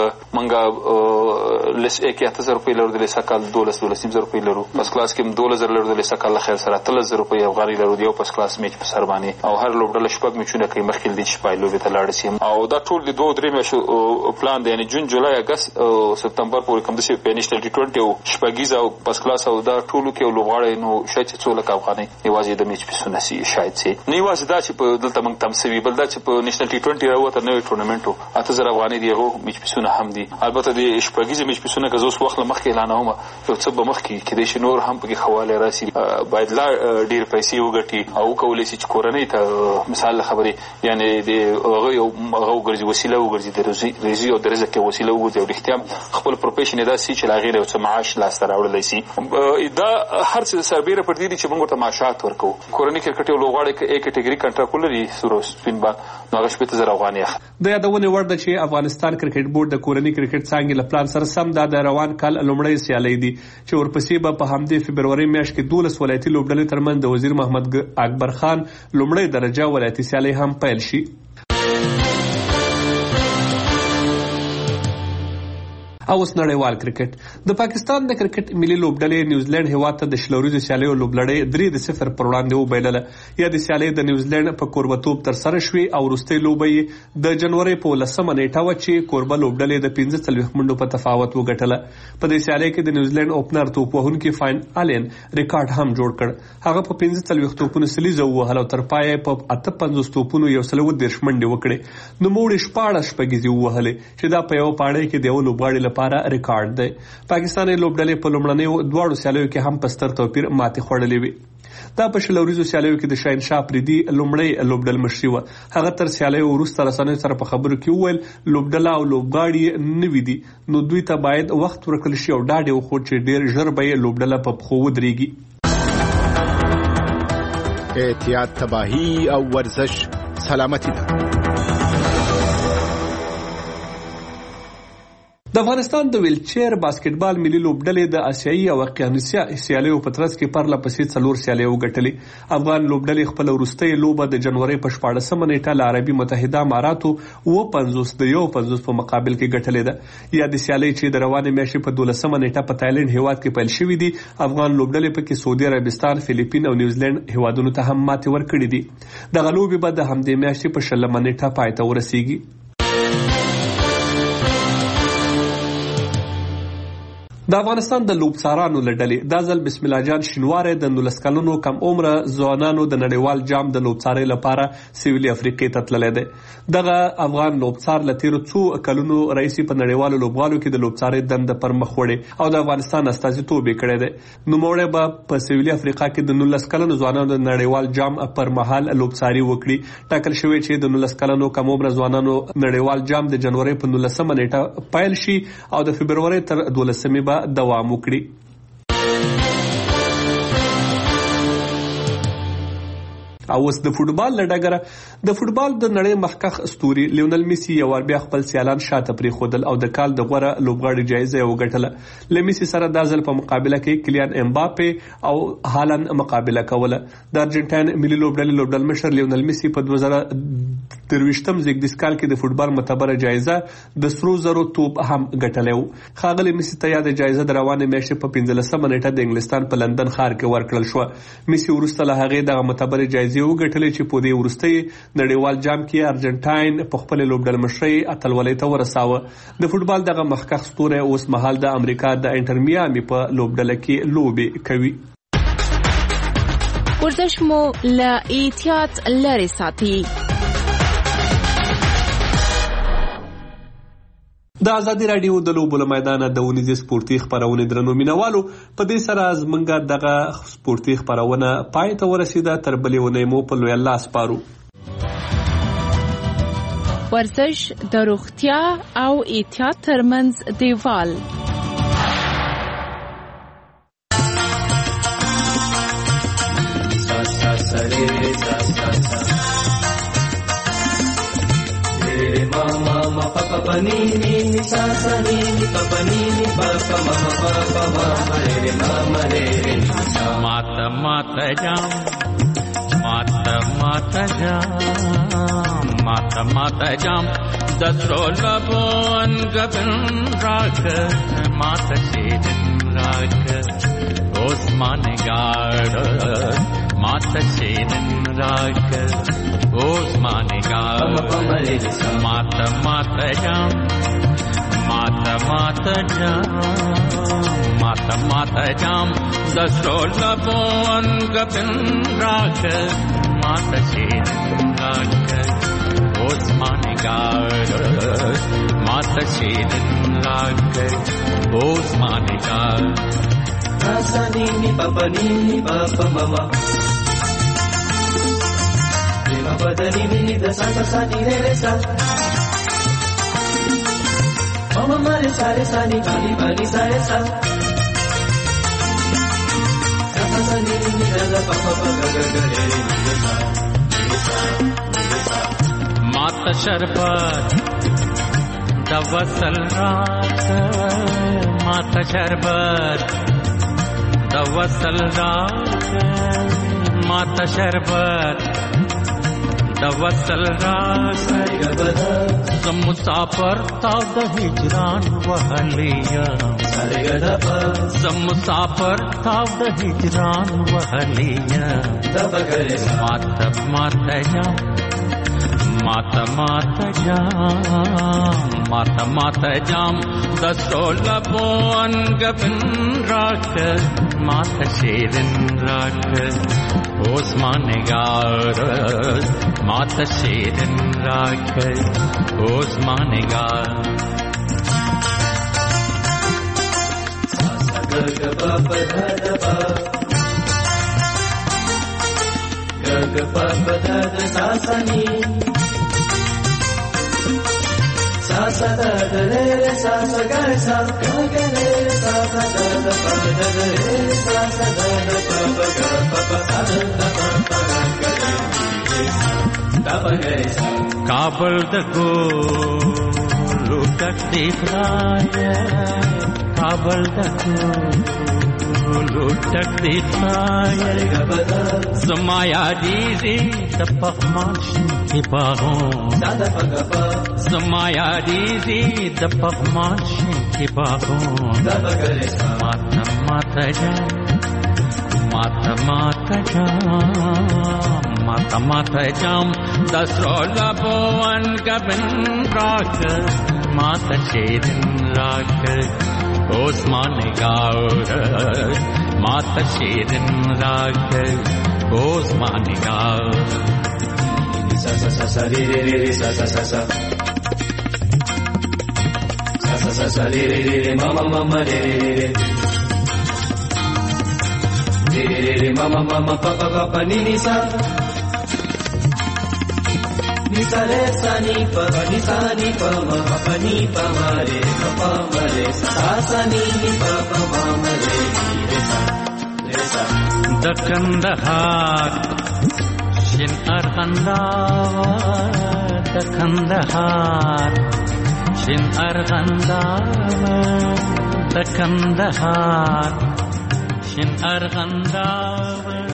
Speaker 14: موږ لس اې کې اته زره روپۍ لرودلې، سږکال دولس دولس نیم زره روپۍ لرو. فسټ کلاس کې هم دولس زره لرودلې، سږکال له خیر سره اتلس زره روپۍ افغانۍ لرو د یو فسټ کلاس میچ په سر باندې. او هر لوبډله شپږ میچونه کوي، مخکې له دې چې پای لوبې ته لاړ شي. او دا ټول د دوه درې میاشتو پلان دی، یعنې جون جولای اګست او سپتمبر پورې کوم داسې په نیشنل ټي ټوینټي او شپږیز او فسټ کلاس او دا ټولو کې یو لوبغاړی نو شاید چې څو لکه افغانۍ یوازې د میچ پیسونه سي شاید سي. نه یوازې دا چې په دلته موږ تم سوي، بل دا چې په نیشنل ټي ټوینټي راووته نوی ټورنمنټ و، اته زره افغانۍ د هغو میچ پیسونه هم دي. البته د شپږیزې میچ پیسونه که زه اوس وخت له مخکې اعلانوم یو څه به مخکې کېدای شي نور هم پکې ښه والی راسي، باید لا ډېر پیسې وګټي او وکولی شي چې کورنۍ ته مثال خبرې یعنې د هغه یو هغه وګرځي وسیله وګرځي د روزي او د رزق کې وسیله وګرځي او رښتیا خپل پروفیشن یې داسې چې له هغې نه یو څه معاش لاسته راوړلی سي. دا هر څه سربیره پر دې دي چې موږ ورته معاشات ورکوو. کورني کرکټ یو لوبغاړی که اې کټګري کنټراکټ ولري سور او سپین بال نو هغه شپېته زره افغانۍ اخلي.
Speaker 10: د یادونې وړ ده چې افغانستان کرکټ بورډ د کورني کرکټ څانګې له پلان سره سم دا د روان کال لومړۍ سیالۍ دي چې ورپسې به په همدې فبروري میاشت کې دولس ولایتي لوبډلې ترمنځ د وزیر محمد اکبر خان لومړۍ درجه ولایتي سیالۍ هم پیل شي. او اوس نړیوال کرکټ. د پاکستان د کرکټ ملي لوبډلې نیوزیلند هیواد ته د شلوریزو سیالیو لوبلړۍ درې د صفر پر وړاندې وبایلله. یا د سیالۍ د نیوزیلند په کوربتوب ترسره شوې او وروستۍ لوبه یې د جنوري په ولسمه نیټه وه چې کوربه لوبډلې د پنځه څلوېښت منډو په تفاوت وګټله. په دې سیالۍ کې د نیوزیلند اوپنر توپ وهونکي فاین الین ریکارډ هم جوړ کړ. هغه په پنځه څلوېښت توپونو سلیزه ووهل او تر پایه په اته پنځوس توپونو یو سل اووه دېرش منډې وکړې. نوموړي شپاړس شپږیزې ووهلې چې دا په یوه پاړۍ کې د یوه لوبغاړي لپاره ریکارډ دی. پاکستاني لوبډلې په لومړنیو دواړو سیالیو کې هم په ستر توپیر ماتې خوړلې وي. دا په شلوریزو سیالیو کې د شاهنشاه پریدي لومړی لوبډل مشري و. هغه تر سیالیو وروسته رسنیو سره په خبرو کې وویل لوبډله او لوبغاړي نوي دي نو دوی ته باید وخت ورکړل شي او ډاډ یې وخوړ چې ډېر ژر به یې لوبډله په پښو ودرېږي.
Speaker 15: احتیاط تباهي او ورزش سلامتی ده.
Speaker 10: د افغانستان د ویلچیر باسکټبال ملي لوبډلې د آسیایي او اقیانوسیا سیالیو په ترڅ کې پرله پسې څلور سیالۍ وګټلې. افغان لوبډلې خپل وروستۍ لوبه د جنوري په شپاړسمه نیټه له عربي متحده اماراتو اوه پنځوس د یو پنځوس په مقابل کې ګټلې ده. یا د سیالۍ چې د روانې میاشتې په دولسمه نیټه په تایلند هیواد کې پیل شوې دي افغان لوبډلې پکې سعودي عربستان، فلیپین او نیوزیلند هیوادونو ته هم ماتې ورکړې دي. دغه لوبې به د همدې میاشتې په شلمه نیټه پای ته ورسیږي. د افغانستان د لوبڅارانو لډلې دا ځل بسم الله جان شینواری د نولس کلنو کم عمره ځوانانو د نړیوال جام د لوبڅارۍ لپاره سویلي افریقې ته تللی دی. دغه افغان لوبڅار له تیرو څو کلونو راهیسې په نړیوالو لوبغالو کې د لوبڅارۍ دنده پر مخ وړې او د افغانستان استازیتوب یې کړی دی. نوموړی به په سویلي افریقا کې د نولس کلنو ځوانانو د نړیوال جام پر مهال لوبڅاري وکړي. ټاکل شوی چې د نولس کلنو کم عمره ځوانانو نړیوال جام د جنوري په نولسمه نیټه پیل شي او د فبروري تر دولسمې به دوام وکړي. او اوس د فوټبال له ډګره د فوټبال د نړۍ مخکښ اسطوري لیونل میسي یو ور بیا خپل سیالان شاته پرېښودل او د کال د غوره لوبغاړي جایزه یې وګټله. له میسي سره دا ځل په مقابله کې کلیان امباپې او هالند مقابله کوله. د ارجنټاین ملي لوبډلې لوبډل مشر لیونل میسي په دوه زره درویشتم زیږدیز کال کې د فوټبال معتبره جایزه د سرو زرو توپ هم ګټلی و. ښاغلي میسي ته یاده جایزه د روانې میاشتې په پنځلسمه نیټه د انګلستان په لندن ښار کې ورکړل شوه. میسي وروسته له هغې دغه معتبرې جایزې وګټلې چې په دې وروستۍ نړیوال جام کې ارجنټاین په خپل لوبډل مشرۍ اتلولۍ ته ورساوه. د فوټبال دغه مخکښ ستوری اوس مهال د امریکا د انټر میامي په لوبډله کې لوبې کوي.
Speaker 9: ورزش مو له احتیاط لرې ساتي.
Speaker 10: د ازادي راډیو د لوبو له میدانه د ونیزې سپورتي خپرونې درنو مینوالو په دې سره زمونږ دغه سپورتي خپرونه پای ته ورسیده. تر بلې اونۍ مو په لوی الله سپارو.
Speaker 9: ورزش د روغتیا او احتیاط ترمنځ دیوال.
Speaker 18: Panini ni sa sa ni ni pa panini pa pa ma pa pa ma ma re ma ma re re
Speaker 19: mata mata jam mata mata jam mata mata jam dasro labon gabin rak mata shedin rak osman gard mata shedin rak Osman Gar Mata Mata Jam Mata Mata Jam Mata Mata Jam Dasrol Labon Gabin Rak Mata Shedin Rak Osman Gar Mata Shedin Rak Osman Gar
Speaker 18: Nasanini Papa Nini Papa Mama Papa dani ni da sa sa sa ni re re sa Mama mare sa re sa ni pa ni pa ni sa re sa Sa sa sa ni ni da da pa pa pa ga ga ga re re ni sa ni sa ni sa
Speaker 19: Mata sharbat da wasal raat Mata sharbat da wasal raat Mata sharbat د وصل راز زم مسافر تا د هجران وهلیا زم مسافر تا د هجران وهلیا مات مات جام مات مات جام مات مات جام د سولبون گبن راک مات شیرن راک Osman Gar Mata Shedin Rak Osman Gar
Speaker 18: Sa sa ga ga pa pa da da pa da da sa sa ni sa sa da da re re sa sa ga sa ga ga re re sa sa da da pa da da re sa sa da da pa pa ga pa pa sa da da pa pa ga re da pa ga re sa
Speaker 19: काबल दको लुटक दिखाया काबल दको लुटक दिखाया समाया दीजी तपक माशी की बाहों समाया दीजी तपक माशी की बाहों माता माता जा माता माता जा माता माता जाम दसरोला बोवन कबन राख माता शेरन राख ओस्मान गावर माता शेरन राख ओस्मान गावर
Speaker 18: सा सा सा सा रे रे रे सा सा सा सा सा सा सा सा रे रे रे मामा मामा रे रे रे रे रे रे मामा मामा पापा पापा नी नी सा ni sa re sa ni pa ni sa ni pa ma pa ni pa ma re pa ma re sa sa ni ni pa pa ma ma re re sa re sa
Speaker 19: dakandahar shin argandawar dakandahar shin argandawar dakandahar shin argandawar